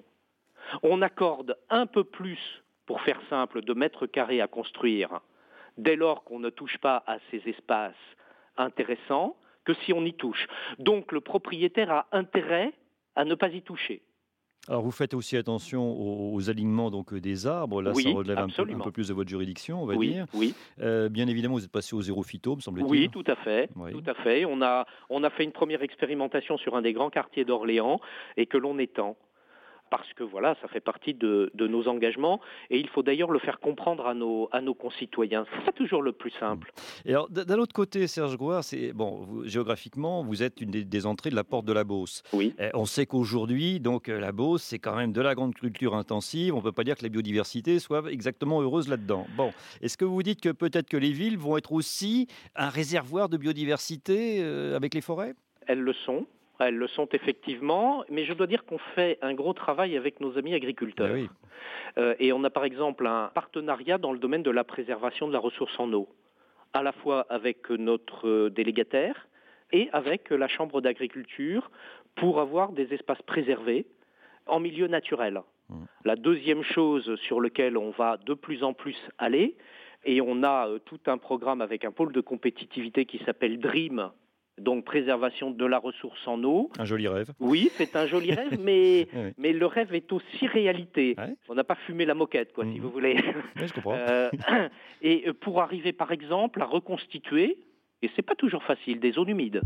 On accorde un peu plus, pour faire simple, de mètres carrés à construire, dès lors qu'on ne touche pas à ces espaces intéressants, que si on y touche. Donc le propriétaire a intérêt à ne pas y toucher. Alors vous faites aussi attention aux, aux alignements donc, des arbres, là oui, ça relève un peu, un peu plus de votre juridiction, on va oui, dire. Oui. Euh, bien évidemment, vous êtes passé au zéro phyto, me semble-t-il. Oui, tout à fait. Oui. Tout à fait. On a, on a fait une première expérimentation sur un des grands quartiers d'Orléans et que l'on étend. parce que voilà, ça fait partie de, de nos engagements, et il faut d'ailleurs le faire comprendre à nos, à nos concitoyens. C'est pas toujours le plus simple. Et alors, d'un autre côté, Serge Grouard, c'est bon, vous, géographiquement, vous êtes une des, des entrées de la porte de la Beauce. Oui. Et on sait qu'aujourd'hui, donc la Beauce, c'est quand même de la grande culture intensive. On peut pas dire que la biodiversité soit exactement heureuse là-dedans. Bon, est-ce que vous vous dites que peut-être que les villes vont être aussi un réservoir de biodiversité euh, avec les forêts ? Elles le sont. Elles le sont effectivement, mais je dois dire qu'on fait un gros travail avec nos amis agriculteurs. Oui. Euh, et on a par exemple un partenariat dans le domaine de la préservation de la ressource en eau, à la fois avec notre délégataire et avec la Chambre d'agriculture pour avoir des espaces préservés en milieu naturel. Mmh. La deuxième chose sur laquelle on va de plus en plus aller, et on a euh, tout un programme avec un pôle de compétitivité qui s'appelle DREAM, donc préservation de la ressource en eau. Un joli rêve. Oui, c'est un joli rêve, mais, oui. mais le rêve est aussi réalité. Ouais. On n'a pas fumé la moquette, quoi, mmh. si vous voulez. Oui, je comprends. Euh, et pour arriver, par exemple, à reconstituer, et c'est pas toujours facile, des zones humides.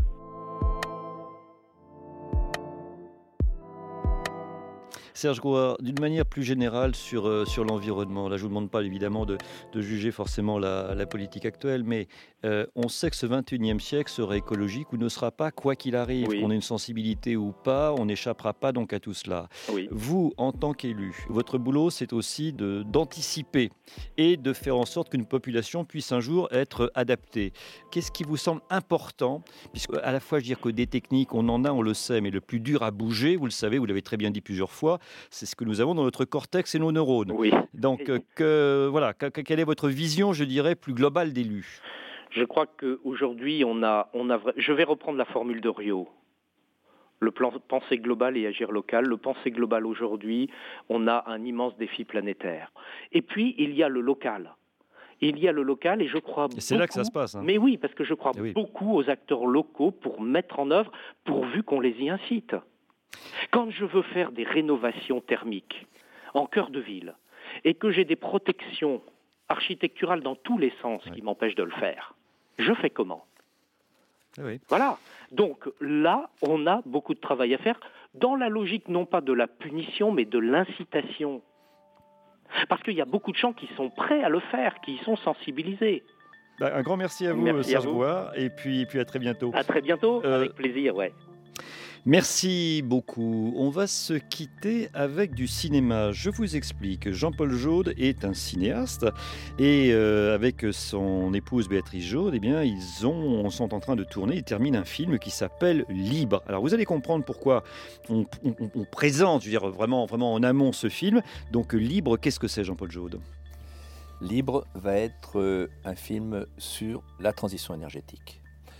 Serge Grouard, d'une manière plus générale sur, euh, sur l'environnement, là je ne vous demande pas évidemment de, de juger forcément la, la politique actuelle, mais euh, on sait que ce vingt et unième siècle sera écologique ou ne sera pas quoi qu'il arrive, oui. qu'on ait une sensibilité ou pas, on n'échappera pas donc à tout cela. Oui. Vous, en tant qu'élu, votre boulot c'est aussi de, d'anticiper et de faire en sorte qu'une population puisse un jour être adaptée. Qu'est-ce qui vous semble important, puisque à la fois je veux dire que des techniques, on en a, on le sait, mais le plus dur à bouger, vous le savez, vous l'avez très bien dit plusieurs fois, c'est ce que nous avons dans notre cortex et nos neurones. Oui. Donc, que, voilà, que, quelle est votre vision, je dirais, plus globale d'élu ? Je crois qu'aujourd'hui, on a, on a... Je vais reprendre la formule de Rio. Le plan penser global et agir local. Le penser global aujourd'hui, on a un immense défi planétaire. Et puis, il y a le local. Il y a le local et je crois et c'est beaucoup, là que ça se passe. Hein. Mais oui, parce que je crois oui. beaucoup aux acteurs locaux pour mettre en œuvre, pourvu qu'on les y incite. Quand je veux faire des rénovations thermiques en cœur de ville et que j'ai des protections architecturales dans tous les sens oui. qui m'empêchent de le faire, je fais comment ? oui. Voilà. Donc là, on a beaucoup de travail à faire dans la logique non pas de la punition, mais de l'incitation. Parce qu'il y a beaucoup de gens qui sont prêts à le faire, qui y sont sensibilisés. Un grand merci à vous, merci Serge à vous. Grouard, et puis, puis à très bientôt. À très bientôt, euh... avec plaisir, ouais. Merci beaucoup. On va se quitter avec du cinéma. Je vous explique. Jean-Paul Jaude est un cinéaste et euh, avec son épouse Béatrice Jaude, eh bien, ils ont, sont en train de tourner. Ils terminent un film qui s'appelle Libre. Alors, vous allez comprendre pourquoi on, on, on présente, je veux dire, vraiment, vraiment en amont ce film. Donc, Libre, qu'est-ce que c'est, Jean-Paul Jaude ? Libre va être un film sur la transition énergétique.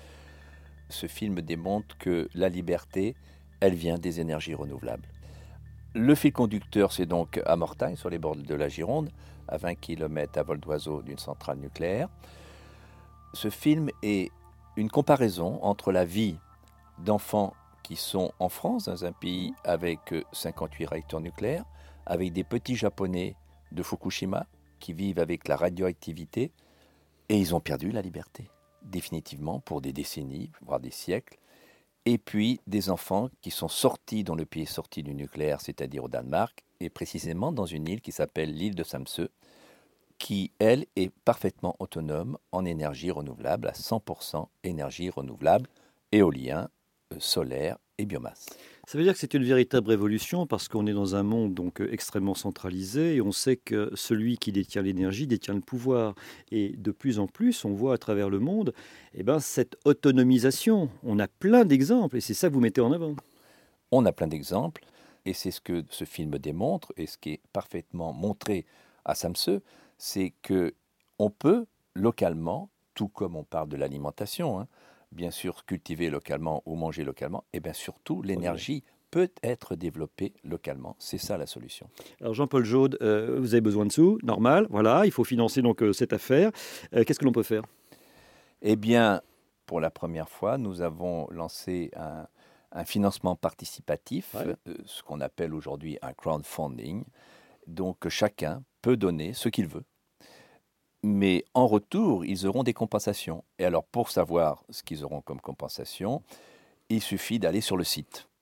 Ce film démontre que la liberté, elle vient des énergies renouvelables. Le fil conducteur, c'est donc à Mortagne, sur les bords de la Gironde, à vingt kilomètres à vol d'oiseau d'une centrale nucléaire. Ce film est une comparaison entre la vie d'enfants qui sont en France, dans un pays avec cinquante-huit réacteurs nucléaires, avec des petits Japonais de Fukushima qui vivent avec la radioactivité, et ils ont perdu la liberté. Définitivement pour des décennies, voire des siècles, et puis des enfants qui sont sortis, dont le pays est sorti du nucléaire, c'est-à-dire au Danemark, et précisément dans une île qui s'appelle l'île de Samsø, qui, elle, est parfaitement autonome en énergie renouvelable, à cent pour cent énergie renouvelable, éolien, euh, solaire et biomasse. Ça veut dire que c'est une véritable révolution parce qu'on est dans un monde donc extrêmement centralisé et on sait que celui qui détient l'énergie détient le pouvoir. Et de plus en plus, on voit à travers le monde eh ben, cette autonomisation. On a plein d'exemples et c'est ça que vous mettez en avant. On a plein d'exemples et c'est ce que ce film démontre et ce qui est parfaitement montré à Samsø, c'est qu'on peut localement, tout comme on parle de l'alimentation, hein, bien sûr cultiver localement ou manger localement, et bien surtout l'énergie peut être développée localement. C'est ça la solution. Alors Jean-Paul Jaude, euh, vous avez besoin de sous, normal, voilà, il faut financer donc euh, cette affaire. Euh, qu'est-ce que l'on peut faire ? Eh bien, pour la première fois, nous avons lancé un, un financement participatif, ouais. euh, ce qu'on appelle aujourd'hui un crowdfunding. Donc chacun peut donner ce qu'il veut. Mais en retour, ils auront des compensations. Et alors, pour savoir ce qu'ils auront comme compensation, il suffit d'aller sur le site.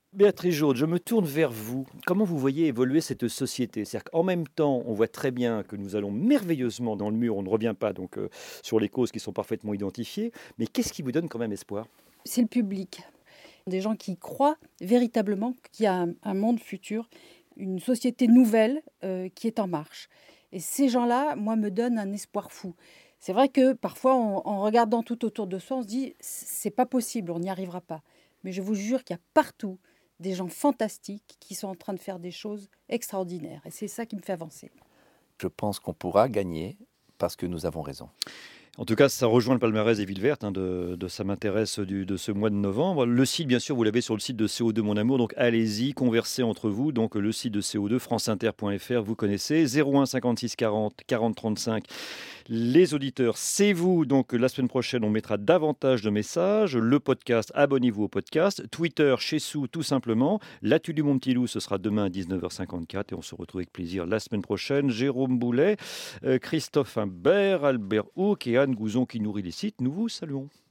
Béatrice Jaude, je me tourne vers vous. Comment vous voyez évoluer cette société ? C'est-à-dire qu'en même temps, on voit très bien que nous allons merveilleusement dans le mur, on ne revient pas donc euh, sur les causes qui sont parfaitement identifiées, mais qu'est-ce qui vous donne quand même espoir ? C'est le public. Des gens qui croient véritablement qu'il y a un, un monde futur, une société nouvelle euh, qui est en marche. Et ces gens-là, moi, me donnent un espoir fou. C'est vrai que parfois, on, en regardant tout autour de soi, on se dit « c'est pas possible, on n'y arrivera pas ». Mais je vous jure qu'il y a partout des gens fantastiques qui sont en train de faire des choses extraordinaires. Et c'est ça qui me fait avancer. Je pense qu'on pourra gagner parce que nous avons raison. En tout cas, ça rejoint le palmarès des villes vertes hein, de, de Ça m'intéresse du, de ce mois de novembre. Le site, bien sûr, vous l'avez sur le site de C O deux Mon Amour. Donc allez-y, conversez entre vous. Donc le site de C O deux, franceinter point f r, vous connaissez. zéro un cinquante-six quarante quarante trente-cinq. Les auditeurs, c'est vous. Donc la semaine prochaine, on mettra davantage de messages. Le podcast, abonnez-vous au podcast. Twitter, chez Sou, tout simplement. L'Atu du Mon Petit Loup, ce sera demain à dix-neuf heures cinquante-quatre. Et on se retrouve avec plaisir la semaine prochaine. Jérôme Boulet, euh, Christophe Imbert, Albert Houck et Anne Gouzon qui nourrit les sites. Nous vous saluons.